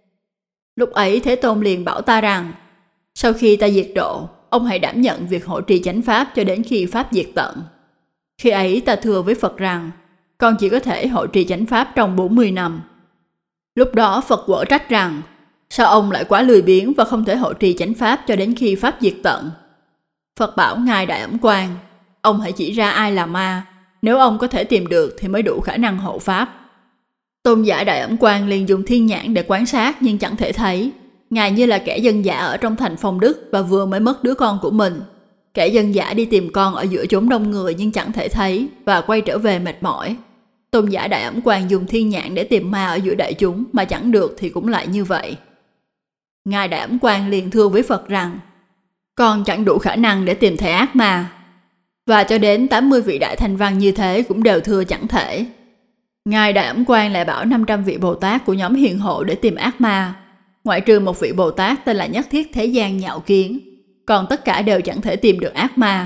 Lúc ấy Thế Tôn liền bảo ta rằng: Sau khi ta diệt độ, ông hãy đảm nhận việc hộ trì chánh pháp cho đến khi pháp diệt tận. Khi ấy ta thưa với Phật rằng: Con chỉ có thể hộ trì chánh pháp trong 40 năm. Lúc đó Phật quở trách rằng: Sao ông lại quá lười biếng và không thể hộ trì chánh pháp cho đến khi pháp diệt tận? Phật bảo Ngài Đại Ẩm Quan: Ông hãy chỉ ra ai là ma, nếu ông có thể tìm được thì mới đủ khả năng hộ pháp. Tôn giả Đại Ẩm Quan liền dùng thiên nhãn để quan sát nhưng chẳng thể thấy. Ngài như là kẻ dân dã ở trong thành Phong Đức và vừa mới mất đứa con của mình. Kẻ dân dã đi tìm con ở giữa chốn đông người nhưng chẳng thể thấy và quay trở về mệt mỏi. Tôn giả Đại Ẩm Quan dùng thiên nhãn để tìm ma ở giữa đại chúng mà chẳng được thì cũng lại như vậy. Ngài Đại Ẩm Quan liền thưa với Phật rằng: Con chẳng đủ khả năng để tìm thấy ác ma. Và cho đến 80 vị đại thanh văn như thế cũng đều thưa chẳng thể. Ngài Đại Ẩm Quan lại bảo 500 vị Bồ Tát của nhóm hiền hộ để tìm ác ma, ngoại trừ một vị Bồ Tát tên là Nhất Thiết Thế Gian Nhạo Kiến, còn tất cả đều chẳng thể tìm được ác ma.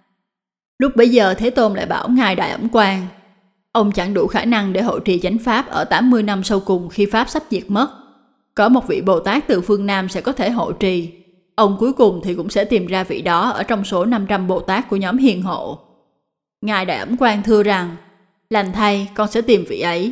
Lúc bấy giờ Thế Tôn lại bảo Ngài Đại Ẩm Quan: Ông chẳng đủ khả năng để hộ trì chánh pháp ở 80 năm sau cùng khi pháp sắp diệt mất. Có một vị Bồ Tát từ phương Nam sẽ có thể hộ trì. Ông cuối cùng thì cũng sẽ tìm ra vị đó ở trong số 500 Bồ Tát của nhóm hiền hộ. Ngài Đại Ẩm Quan thưa rằng: Lành thay, con sẽ tìm vị ấy.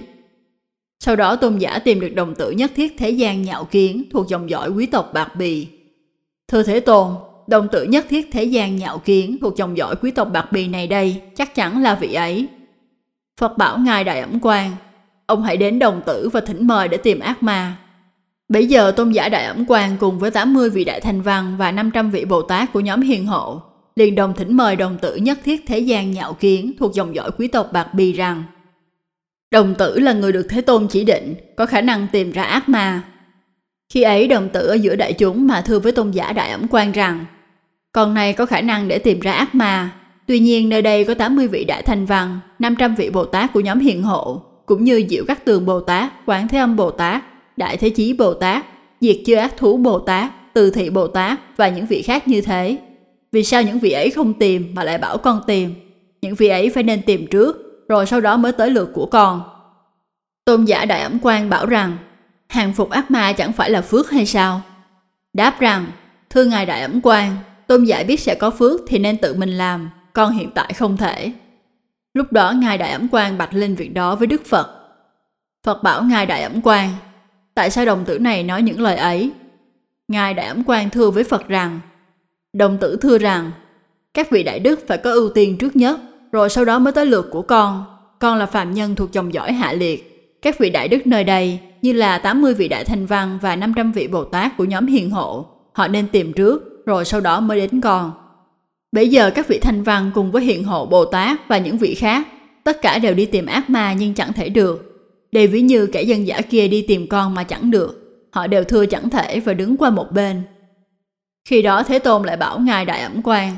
Sau đó tôn giả tìm được đồng tử Nhất Thiết Thế Gian Nhạo Kiến thuộc dòng dõi quý tộc Bạc Bì. Thưa Thế Tôn, đồng tử Nhất Thiết Thế Gian Nhạo Kiến thuộc dòng dõi quý tộc Bạc Bì này đây chắc chắn là vị ấy. Phật bảo Ngài Đại Ẩm Quan: Ông hãy đến đồng tử và thỉnh mời để tìm ác ma. Bấy giờ tôn giả Đại Ẩm Quan cùng với 80 vị đại thanh văn và 500 vị Bồ Tát của nhóm hiền hộ liền đồng thỉnh mời đồng tử Nhất Thiết Thế Gian Nhạo Kiến thuộc dòng dõi quý tộc Bạc Bì rằng: Đồng tử là người được Thế Tôn chỉ định, có khả năng tìm ra ác ma. Khi ấy đồng tử ở giữa đại chúng mà thưa với tôn giả Đại Ẩm Quan rằng: Con này có khả năng để tìm ra ác ma. Tuy nhiên nơi đây có 80 vị đại thanh văn, 500 vị Bồ Tát của nhóm hiền hộ, cũng như Diệu Cát Tường Bồ Tát, Quán Thế Âm Bồ Tát, Đại Thế Chí Bồ Tát, Diệt Chư Ác Thú Bồ Tát, Từ Thị Bồ Tát và những vị khác như thế. Vì sao những vị ấy không tìm mà lại bảo con tìm? Những vị ấy phải nên tìm trước, rồi sau đó mới tới lượt của con. Tôn giả Đại Ẩm Quan bảo rằng: Hàng phục ác ma chẳng phải là phước hay sao? Đáp rằng: Thưa Ngài Đại Ẩm Quan, tôn giả biết sẽ có phước thì nên tự mình làm, con hiện tại không thể. Lúc đó Ngài Đại Ẩm Quan bạch lên việc đó với Đức Phật. Phật bảo Ngài Đại Ẩm Quan: Tại sao đồng tử này nói những lời ấy? Ngài Đại Ẩm Quan thưa với Phật rằng: Đồng tử thưa rằng: Các vị đại đức phải có ưu tiên trước nhất, rồi sau đó mới tới lượt của con. Con là phàm nhân thuộc dòng dõi hạ liệt. Các vị đại đức nơi đây như là 80 vị đại thanh văn và 500 vị Bồ Tát của nhóm hiền hộ, họ nên tìm trước, rồi sau đó mới đến con. Bây giờ các vị thanh văn cùng với hiền hộ Bồ Tát và những vị khác, tất cả đều đi tìm ác ma nhưng chẳng thể được. Để ví như kẻ dân dã kia đi tìm con mà chẳng được, họ đều thưa chẳng thể và đứng qua một bên. Khi đó Thế Tôn lại bảo Ngài Đại Ẩm Quan: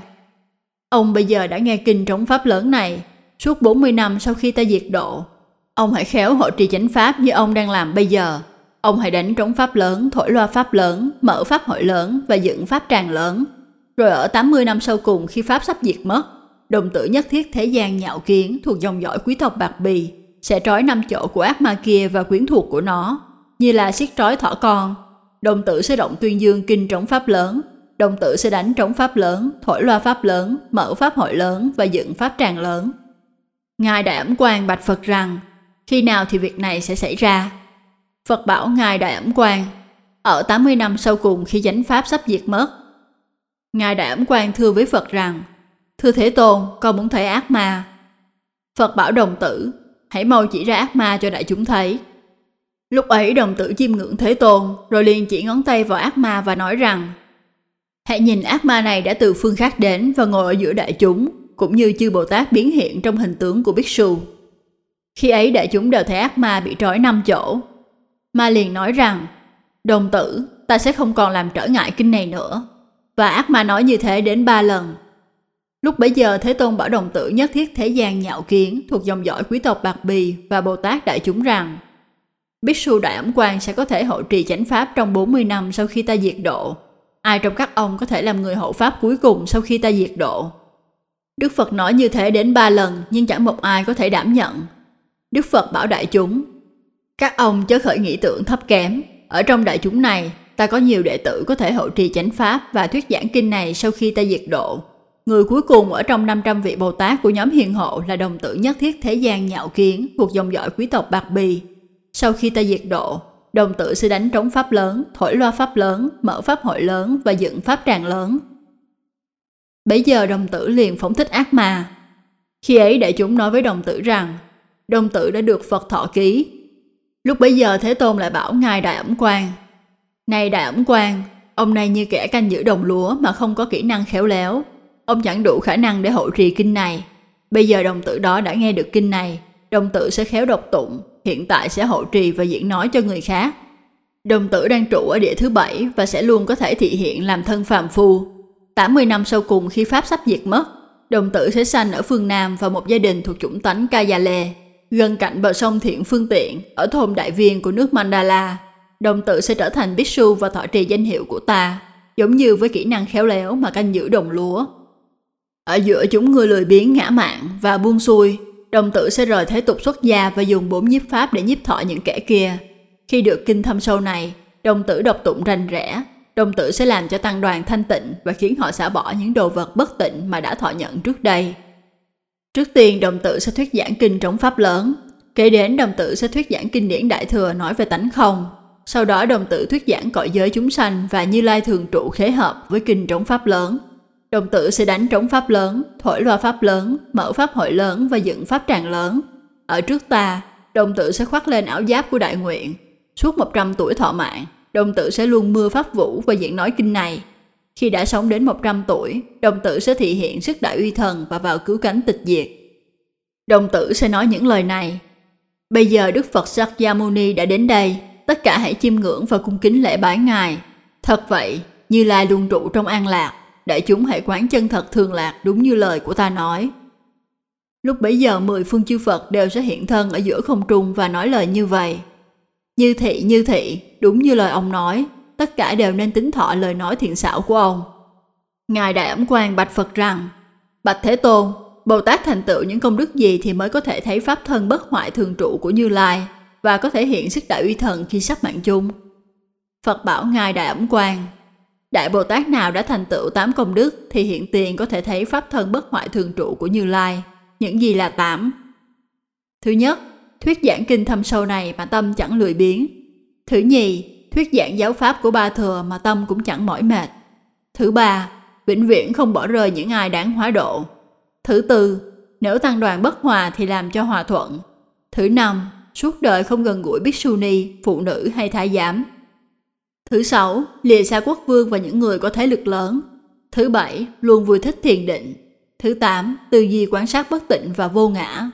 Ông bây giờ đã nghe kinh trống pháp lớn này, suốt 40 năm sau khi ta diệt độ, ông hãy khéo hộ trì chánh pháp như ông đang làm bây giờ. Ông hãy đánh trống pháp lớn, thổi loa pháp lớn, mở pháp hội lớn và dựng pháp tràng lớn. Rồi ở 80 năm sau cùng khi pháp sắp diệt mất, đồng tử Nhất Thiết Thế Gian Nhạo Kiến thuộc dòng dõi quý tộc Bạc Bì sẽ trói 5 chỗ của ác ma kia và quyến thuộc của nó, như là siết trói thỏ con. Đồng tử sẽ động tuyên dương kinh trống pháp lớn, đồng tử sẽ đánh trống pháp lớn, thổi loa pháp lớn, mở pháp hội lớn và dựng pháp tràng lớn. Ngài Đại Ẩn Quang bạch Phật rằng, khi nào thì việc này sẽ xảy ra? Phật bảo Ngài Đại Ẩn Quang, ở 80 năm sau cùng khi chánh pháp sắp diệt mất. Ngài Đại Ẩn Quang thưa với Phật rằng, thưa Thế Tôn, con muốn thấy ác ma. Phật bảo đồng tử, hãy mau chỉ ra ác ma cho đại chúng thấy. Lúc ấy đồng tử chiêm ngưỡng Thế Tôn, rồi liền chỉ ngón tay vào ác ma và nói rằng, hãy nhìn ác ma này đã từ phương khác đến và ngồi ở giữa đại chúng, cũng như chư Bồ Tát biến hiện trong hình tướng của Bhikksu. Khi ấy đại chúng đều thấy ác ma bị trói 5 chỗ. Ma liền nói rằng, đồng tử, ta sẽ không còn làm trở ngại kinh này nữa. Và ác ma nói như thế đến 3 lần. Lúc bấy giờ Thế Tôn bảo đồng tử nhất thiết thế gian nhạo kiến thuộc dòng dõi quý tộc Bạc Bì và Bồ Tát đại chúng rằng, Bhikksu Đại Ẩn Quang sẽ có thể hộ trì chánh pháp trong 40 năm sau khi ta diệt độ. Ai trong các ông có thể làm người hộ pháp cuối cùng sau khi ta diệt độ? Đức Phật nói như thế đến 3 lần, nhưng chẳng một ai có thể đảm nhận. Đức Phật bảo đại chúng, các ông chớ khởi nghĩ tưởng thấp kém. Ở trong đại chúng này, ta có nhiều đệ tử có thể hộ trì chánh pháp và thuyết giảng kinh này sau khi ta diệt độ. Người cuối cùng ở trong 500 vị Bồ Tát của nhóm hiền hộ là đồng tử nhất thiết thế gian nhạo kiến thuộc dòng dõi quý tộc Bạc Bì. Sau khi ta diệt độ, đồng tử sẽ đánh trống pháp lớn, thổi loa pháp lớn, mở pháp hội lớn và dựng pháp tràng lớn. Bấy giờ đồng tử liền phóng thích ác ma. Khi ấy đại chúng nói với đồng tử rằng, đồng tử đã được Phật thọ ký. Lúc bấy giờ Thế Tôn lại bảo Ngài Đại Ẩn Quang, này Đại Ẩn Quang, ông này như kẻ canh giữ đồng lúa mà không có kỹ năng khéo léo. Ông chẳng đủ khả năng để hộ trì kinh này. Bây giờ đồng tử đó đã nghe được kinh này, đồng tử sẽ khéo đọc tụng, hiện tại sẽ hộ trì và diễn nói cho người khác. Đồng tử đang trụ ở địa thứ 7 và sẽ luôn có thể thị hiện làm thân phàm phu. 80 năm sau cùng khi pháp sắp diệt mất, đồng tử sẽ sanh ở phương Nam vào một gia đình thuộc chủng tánh Kaya Lê, gần cạnh bờ sông Thiện Phương Tiện, ở thôn Đại Viên của nước Mandala. Đồng tử sẽ trở thành Bhikksu và thọ trì danh hiệu của ta, giống như với kỹ năng khéo léo mà canh giữ đồng lúa. Ở giữa chúng người lười biếng ngã mạn và buông xuôi, đồng tử sẽ rời thế tục xuất gia và dùng 4 nhiếp pháp để nhiếp thọ những kẻ kia. Khi được kinh thâm sâu này, đồng tử đọc tụng rành rẽ, đồng tử sẽ làm cho tăng đoàn thanh tịnh và khiến họ xả bỏ những đồ vật bất tịnh mà đã thọ nhận trước đây. Trước tiên đồng tử sẽ thuyết giảng kinh trống pháp lớn, kế đến đồng tử sẽ thuyết giảng kinh điển Đại Thừa nói về tánh không. Sau đó đồng tử thuyết giảng cõi giới chúng sanh và Như Lai thường trụ khế hợp với kinh trống pháp lớn. Đồng tử sẽ đánh trống pháp lớn, thổi loa pháp lớn, mở pháp hội lớn và dựng pháp tràng lớn. Ở trước ta, đồng tử sẽ khoác lên áo giáp của đại nguyện. Suốt 100 tuổi thọ mạng, đồng tử sẽ luôn mưa pháp vũ và diễn nói kinh này. Khi đã sống đến 100 tuổi, đồng tử sẽ thị hiện sức đại uy thần và vào cứu cánh tịch diệt. Đồng tử sẽ nói những lời này. Bây giờ Đức Phật Sakyamuni đã đến đây, tất cả hãy chiêm ngưỡng và cung kính lễ bái Ngài. Thật vậy, Như Lai luôn trụ trong an lạc, đại chúng hãy quán chân thật thường lạc đúng như lời của ta nói. Lúc bấy giờ 10 phương chư Phật đều sẽ hiện thân ở giữa không trung và nói lời như vậy. Như thị, đúng như lời ông nói, tất cả đều nên tín thọ lời nói thiện xảo của ông. Ngài Đại Ẩn Quang bạch Phật rằng, bạch Thế Tôn, Bồ Tát thành tựu những công đức gì thì mới có thể thấy pháp thân bất hoại thường trụ của Như Lai và có thể hiện sức đại uy thần khi sắp mạng chung? Phật bảo Ngài Đại Ẩn Quang, Đại Bồ Tát nào đã thành tựu 8 công đức thì hiện tiền có thể thấy pháp thân bất hoại thường trụ của Như Lai. Những gì là 8? Thứ nhất, thuyết giảng kinh thâm sâu này mà tâm chẳng lười biếng. Thứ nhì, thuyết giảng giáo pháp của Ba Thừa mà tâm cũng chẳng mỏi mệt. Thứ ba, vĩnh viễn không bỏ rơi những ai đáng hóa độ. Thứ tư, nếu tăng đoàn bất hòa thì làm cho hòa thuận. Thứ năm, suốt đời không gần gũi Bhikshuni, phụ nữ hay thái giám. Thứ sáu, lìa xa quốc vương và những người có thế lực lớn. Thứ bảy, luôn vui thích thiền định. Thứ 8, tư duy quan sát bất tịnh và vô ngã.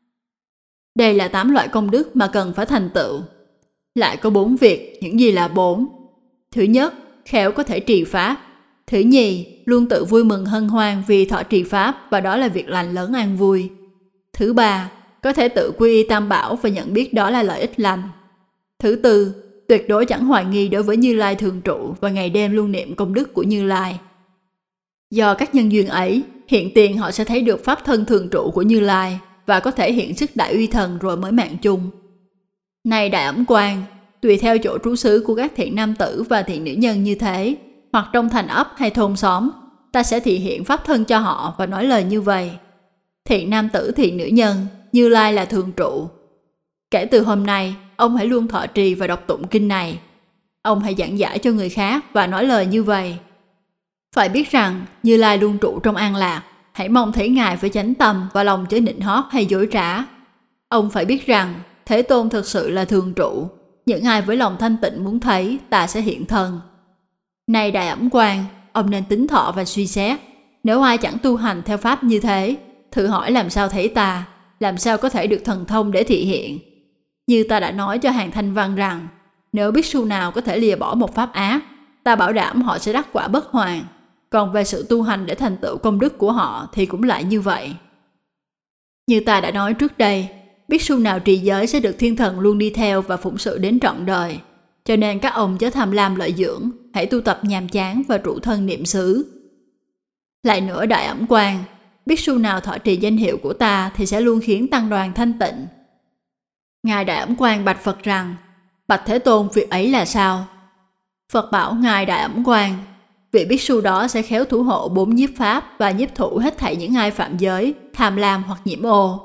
Đây là 8 loại công đức mà cần phải thành tựu. Lại có 4 việc, những gì là 4? Thứ nhất, khéo có thể trì pháp. Thứ nhì, luôn tự vui mừng hân hoan vì thọ trì pháp và đó là việc lành lớn an vui. Thứ ba, có thể tự quy y tam bảo và nhận biết đó là lợi ích lành. Thứ tư, tuyệt đối chẳng hoài nghi đối với Như Lai thường trụ và ngày đêm luôn niệm công đức của Như Lai. Do các nhân duyên ấy, hiện tiền họ sẽ thấy được pháp thân thường trụ của Như Lai và có thể hiện sức đại uy thần rồi mới mạng chung. Này Đại Ẩn Quang, tùy theo chỗ trú xứ của các thiện nam tử và thiện nữ nhân như thế, hoặc trong thành ấp hay thôn xóm, ta sẽ thị hiện pháp thân cho họ và nói lời như vậy: thiện nam tử, thiện nữ nhân, Như Lai là thường trụ. Kể từ hôm nay, ông hãy luôn thọ trì và đọc tụng kinh này. Ông hãy giảng giải cho người khác và nói lời như vậy: phải biết rằng Như Lai luôn trụ trong an lạc. Hãy mong thấy Ngài với chánh tâm và lòng chớ nịnh hót hay dối trá. Ông phải biết rằng Thế Tôn thực sự là thường trụ. Những ai với lòng thanh tịnh muốn thấy, ta sẽ hiện thân. Này Đại Ẩm Quan, ông nên tính thọ và suy xét. Nếu ai chẳng tu hành theo pháp như thế, thử hỏi làm sao thấy ta, làm sao có thể được thần thông để thị hiện. Như ta đã nói cho hàng Thanh Văn rằng, nếu bích su nào có thể lìa bỏ một pháp ác, ta bảo đảm họ sẽ đắc quả bất hoàn. Còn về sự tu hành để thành tựu công đức của họ thì cũng lại như vậy. Như ta đã nói trước đây, bích su nào trì giới sẽ được thiên thần luôn đi theo và phụng sự đến trọn đời. Cho nên các ông chớ tham lam lợi dưỡng, hãy tu tập nhàm chán và trụ thân niệm xứ. Lại nữa Đại Ẩm Quan, bích su nào thọ trì danh hiệu của ta thì sẽ luôn khiến tăng đoàn thanh tịnh. Ngài Đại Ẩm Quan bạch Phật rằng: bạch Thế Tôn, việc ấy là sao? Phật bảo Ngài Đại Ẩm Quan: vị bích su đó sẽ khéo thủ hộ 4 nhiếp pháp và nhiếp thủ hết thảy những ai phạm giới, tham lam hoặc nhiễm ô.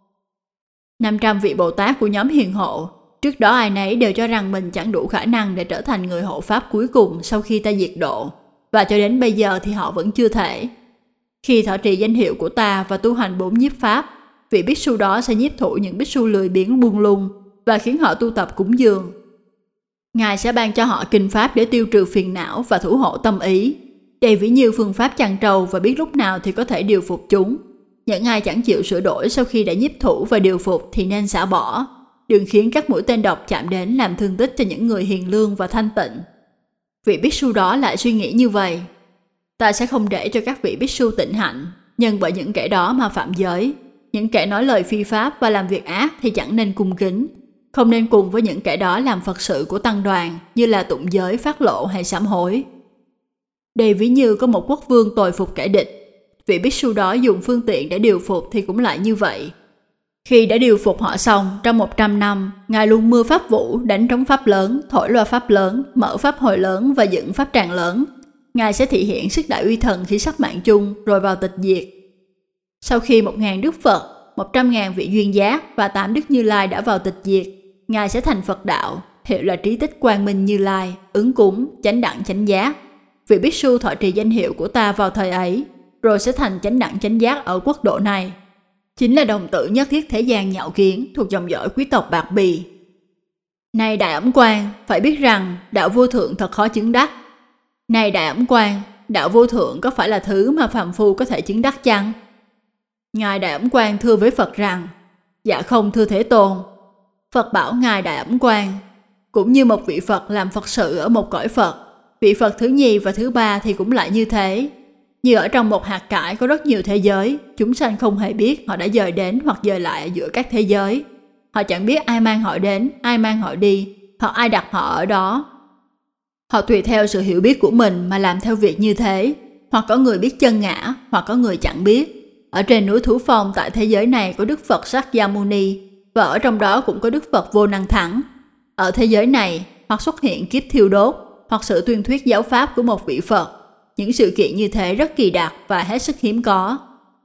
500 vị Bồ Tát của nhóm hiền hộ, trước đó ai nấy đều cho rằng mình chẳng đủ khả năng để trở thành người hộ pháp cuối cùng sau khi ta diệt độ, và cho đến bây giờ thì họ vẫn chưa thể. Khi thọ trì danh hiệu của ta và tu hành 4 nhiếp pháp, vị bích su đó sẽ nhiếp thủ những bích su lười biếng buông lung và khiến họ tu tập cúng dường. Ngài sẽ ban cho họ kinh pháp để tiêu trừ phiền não và thủ hộ tâm ý. Đây ví như phương pháp chăn trâu và biết lúc nào thì có thể điều phục chúng. Những ai chẳng chịu sửa đổi sau khi đã nhiếp thủ và điều phục thì nên xả bỏ. Đừng khiến các mũi tên độc chạm đến làm thương tích cho những người hiền lương và thanh tịnh. Vị bích su đó lại suy nghĩ như vậy: ta sẽ không để cho các vị bích su tịnh hạnh, nhưng bởi những kẻ đó mà phạm giới. Những kẻ nói lời phi pháp và làm việc ác thì chẳng nên cung kính. Không nên cùng với những kẻ đó làm Phật sự của tăng đoàn như là tụng giới, phát lộ hay sám hối. Đây ví như có một quốc vương tồi phục kẻ địch. Vị bích su đó dùng phương tiện để điều phục thì cũng lại như vậy. Khi đã điều phục họ xong, trong 100 năm, Ngài luôn mưa pháp vũ, đánh trống pháp lớn, thổi loa pháp lớn, mở pháp hồi lớn và dựng pháp tràng lớn. Ngài sẽ thị hiện sức đại uy thần khi sắp mạng chung rồi vào tịch diệt. Sau khi 1000 Đức Phật, 100.000 vị duyên giác và 8 Đức Như Lai đã vào tịch diệt, Ngài sẽ thành Phật đạo, hiệu là trí tích quang minh Như Lai, ứng cúng, chánh đẳng chánh giác. Vị bích su thọ trì danh hiệu của ta vào thời ấy, rồi sẽ thành chánh đẳng chánh giác ở quốc độ này. Chính là đồng tử nhất thiết thế gian Nhạo Kiến thuộc dòng dõi quý tộc Bạc Bì. Này Đại Ẩm Quan, phải biết rằng đạo vô thượng thật khó chứng đắc. Này Đại Ẩm Quan, đạo vô thượng có phải là thứ mà phàm phu có thể chứng đắc chăng? Ngài Đại Ẩm Quan thưa với Phật rằng: dạ không, thưa Thế Tôn. Phật bảo Ngài Đại Ẩm Quan: cũng như một vị Phật làm Phật sự ở một cõi Phật, vị Phật thứ nhì và thứ ba thì cũng lại như thế. Như ở trong một hạt cải có rất nhiều thế giới, chúng sanh không hề biết họ đã dời đến hoặc dời lại ở giữa các thế giới. Họ chẳng biết ai mang họ đến, ai mang họ đi, hoặc ai đặt họ ở đó. Họ tùy theo sự hiểu biết của mình mà làm theo việc như thế, hoặc có người biết chân ngã, hoặc có người chẳng biết. Ở trên núi Thú Phong tại thế giới này có Đức Phật Sakyamuni, và ở trong đó cũng có Đức Phật Vô Năng Thắng. Ở thế giới này, hoặc xuất hiện kiếp thiêu đốt, hoặc sự tuyên thuyết giáo pháp của một vị Phật. Những sự kiện như thế rất kỳ đặc và hết sức hiếm có.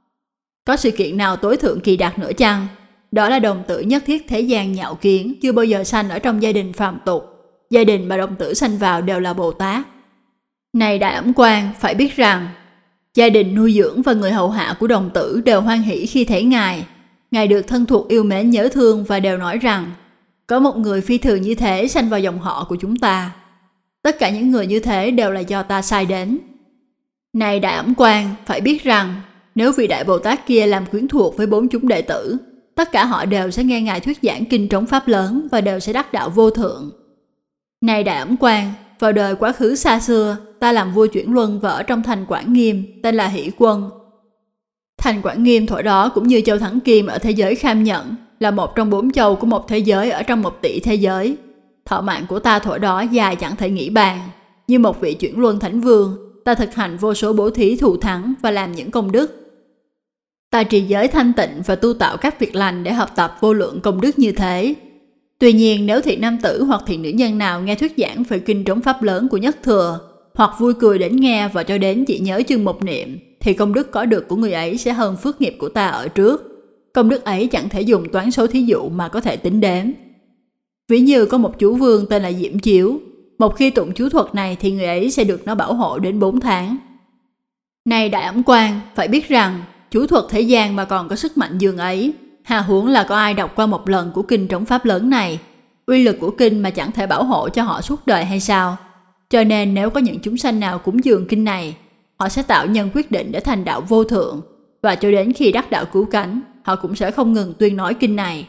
Có sự kiện nào tối thượng kỳ đặc nữa chăng? Đó là đồng tử nhất thiết thế gian Nhạo Kiến chưa bao giờ sanh ở trong gia đình phàm tục. Gia đình mà đồng tử sanh vào đều là Bồ Tát. Này Đại Ẩm Quan, phải biết rằng gia đình nuôi dưỡng và người hầu hạ của đồng tử đều hoan hỷ khi thấy Ngài. Ngài được thân thuộc yêu mến nhớ thương và đều nói rằng có một người phi thường như thế sanh vào dòng họ của chúng ta. Tất cả những người như thế đều là do ta sai đến. Này Đại Ẩm Quan, phải biết rằng nếu vị Đại Bồ Tát kia làm quyến thuộc với 4 chúng đệ tử, tất cả họ đều sẽ nghe Ngài thuyết giảng kinh trống pháp lớn và đều sẽ đắc đạo vô thượng. Này Đại Ẩm Quan, vào đời quá khứ xa xưa, ta làm vua chuyển luân và ở trong thành Quảng Nghiêm, tên là Hỷ Quân. Thành Quảng Nghiêm thuở đó cũng như châu Thắng Kim ở thế giới Kham Nhẫn, là một trong 4 châu của một thế giới ở trong 1 tỷ thế giới. Thọ mạng của ta thuở đó dài chẳng thể nghĩ bàn. Như một vị chuyển luân thánh vương, ta thực hành vô số bố thí thù thắng và làm những công đức. Ta trì giới thanh tịnh và tu tạo các việc lành để học tập vô lượng công đức như thế. Tuy nhiên nếu thiện nam tử hoặc thiện nữ nhân nào nghe thuyết giảng về kinh trống pháp lớn của Nhất Thừa, hoặc vui cười đến nghe và cho đến chỉ nhớ chừng một niệm, thì công đức có được của người ấy sẽ hơn phước nghiệp của ta ở trước. Công đức ấy chẳng thể dùng toán số thí dụ mà có thể tính đếm. Ví như có một chú vương tên là Diễm Chiếu, một khi tụng chú thuật này thì người ấy sẽ được nó bảo hộ đến 4 tháng. Này Đại Ẩm Quan, phải biết rằng chú thuật thế gian mà còn có sức mạnh dường ấy, hà huống là có ai đọc qua một lần của kinh trống pháp lớn này. Uy lực của kinh mà chẳng thể bảo hộ cho họ suốt đời hay sao? Cho nên nếu có những chúng sanh nào cúng dường kinh này, họ sẽ tạo nhân quyết định để thành đạo vô thượng, và cho đến khi đắc đạo cứu cánh, họ cũng sẽ không ngừng tuyên nói kinh này.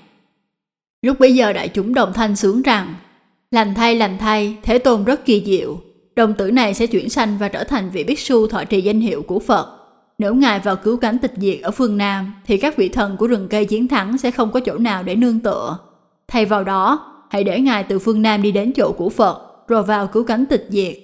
Lúc bấy giờ đại chúng đồng thanh sướng rằng: lành thay, Thế Tôn rất kỳ diệu. Đồng tử này sẽ chuyển sanh và trở thành vị Bhikksu thọ trì danh hiệu của Phật. Nếu Ngài vào cứu cánh tịch diệt ở phương Nam, thì các vị thần của rừng cây chiến thắng sẽ không có chỗ nào để nương tựa. Thay vào đó, hãy để Ngài từ phương Nam đi đến chỗ của Phật, rồi vào cứu cánh tịch diệt.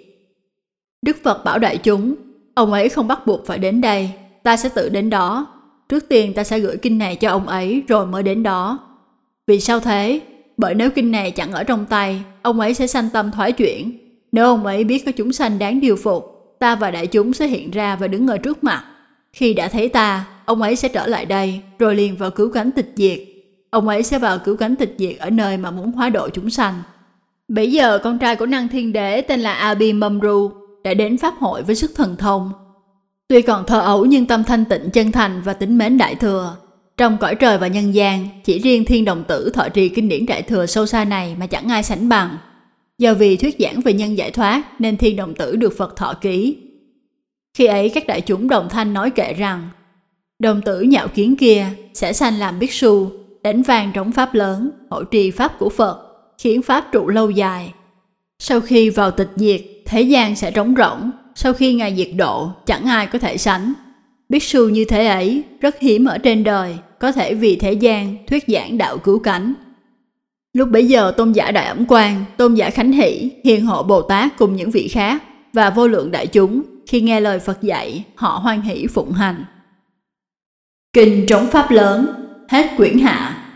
Đức Phật bảo đại chúng: ông ấy không bắt buộc phải đến đây, ta sẽ tự đến đó. Trước tiên ta sẽ gửi kinh này cho ông ấy rồi mới đến đó. Vì sao thế? Bởi nếu kinh này chẳng ở trong tay, ông ấy sẽ sanh tâm thoái chuyển. Nếu ông ấy biết có chúng sanh đáng điều phục, ta và đại chúng sẽ hiện ra và đứng ở trước mặt. Khi đã thấy ta, ông ấy sẽ trở lại đây, rồi liền vào cứu cánh tịch diệt. Ông ấy sẽ vào cứu cánh tịch diệt ở nơi mà muốn hóa độ chúng sanh. Bấy giờ con trai của Năng Thiên Đế tên là Abhimamru đã đến pháp hội với sức thần thông. Tuy còn thơ ấu nhưng tâm thanh tịnh chân thành và tín mến Đại Thừa. Trong cõi trời và nhân gian, chỉ riêng Thiên Đồng Tử thọ trì kinh điển Đại Thừa sâu xa này mà chẳng ai sánh bằng. Do vì thuyết giảng về nhân giải thoát nên Thiên Đồng Tử được Phật thọ ký. Khi ấy các đại chúng đồng thanh nói kệ rằng: đồng tử nhạo kiến kia sẽ sanh làm Bhikksu, đánh vang trống pháp lớn, hộ trì pháp của Phật, khiến pháp trụ lâu dài. Sau khi vào tịch diệt, thế gian sẽ trống rỗng. Sau khi Ngài diệt độ, chẳng ai có thể sánh. Bhikksu như thế ấy rất hiếm ở trên đời, có thể vì thế gian thuyết giảng đạo cứu cánh. Lúc bấy giờ tôn giả Đại Ẩm Quan, tôn giả Khánh Hỷ, Hiền Hộ Bồ Tát cùng những vị khác và vô lượng đại chúng, khi nghe lời Phật dạy, họ hoan hỷ phụng hành. Kinh Trống Pháp Lớn, hết quyển hạ.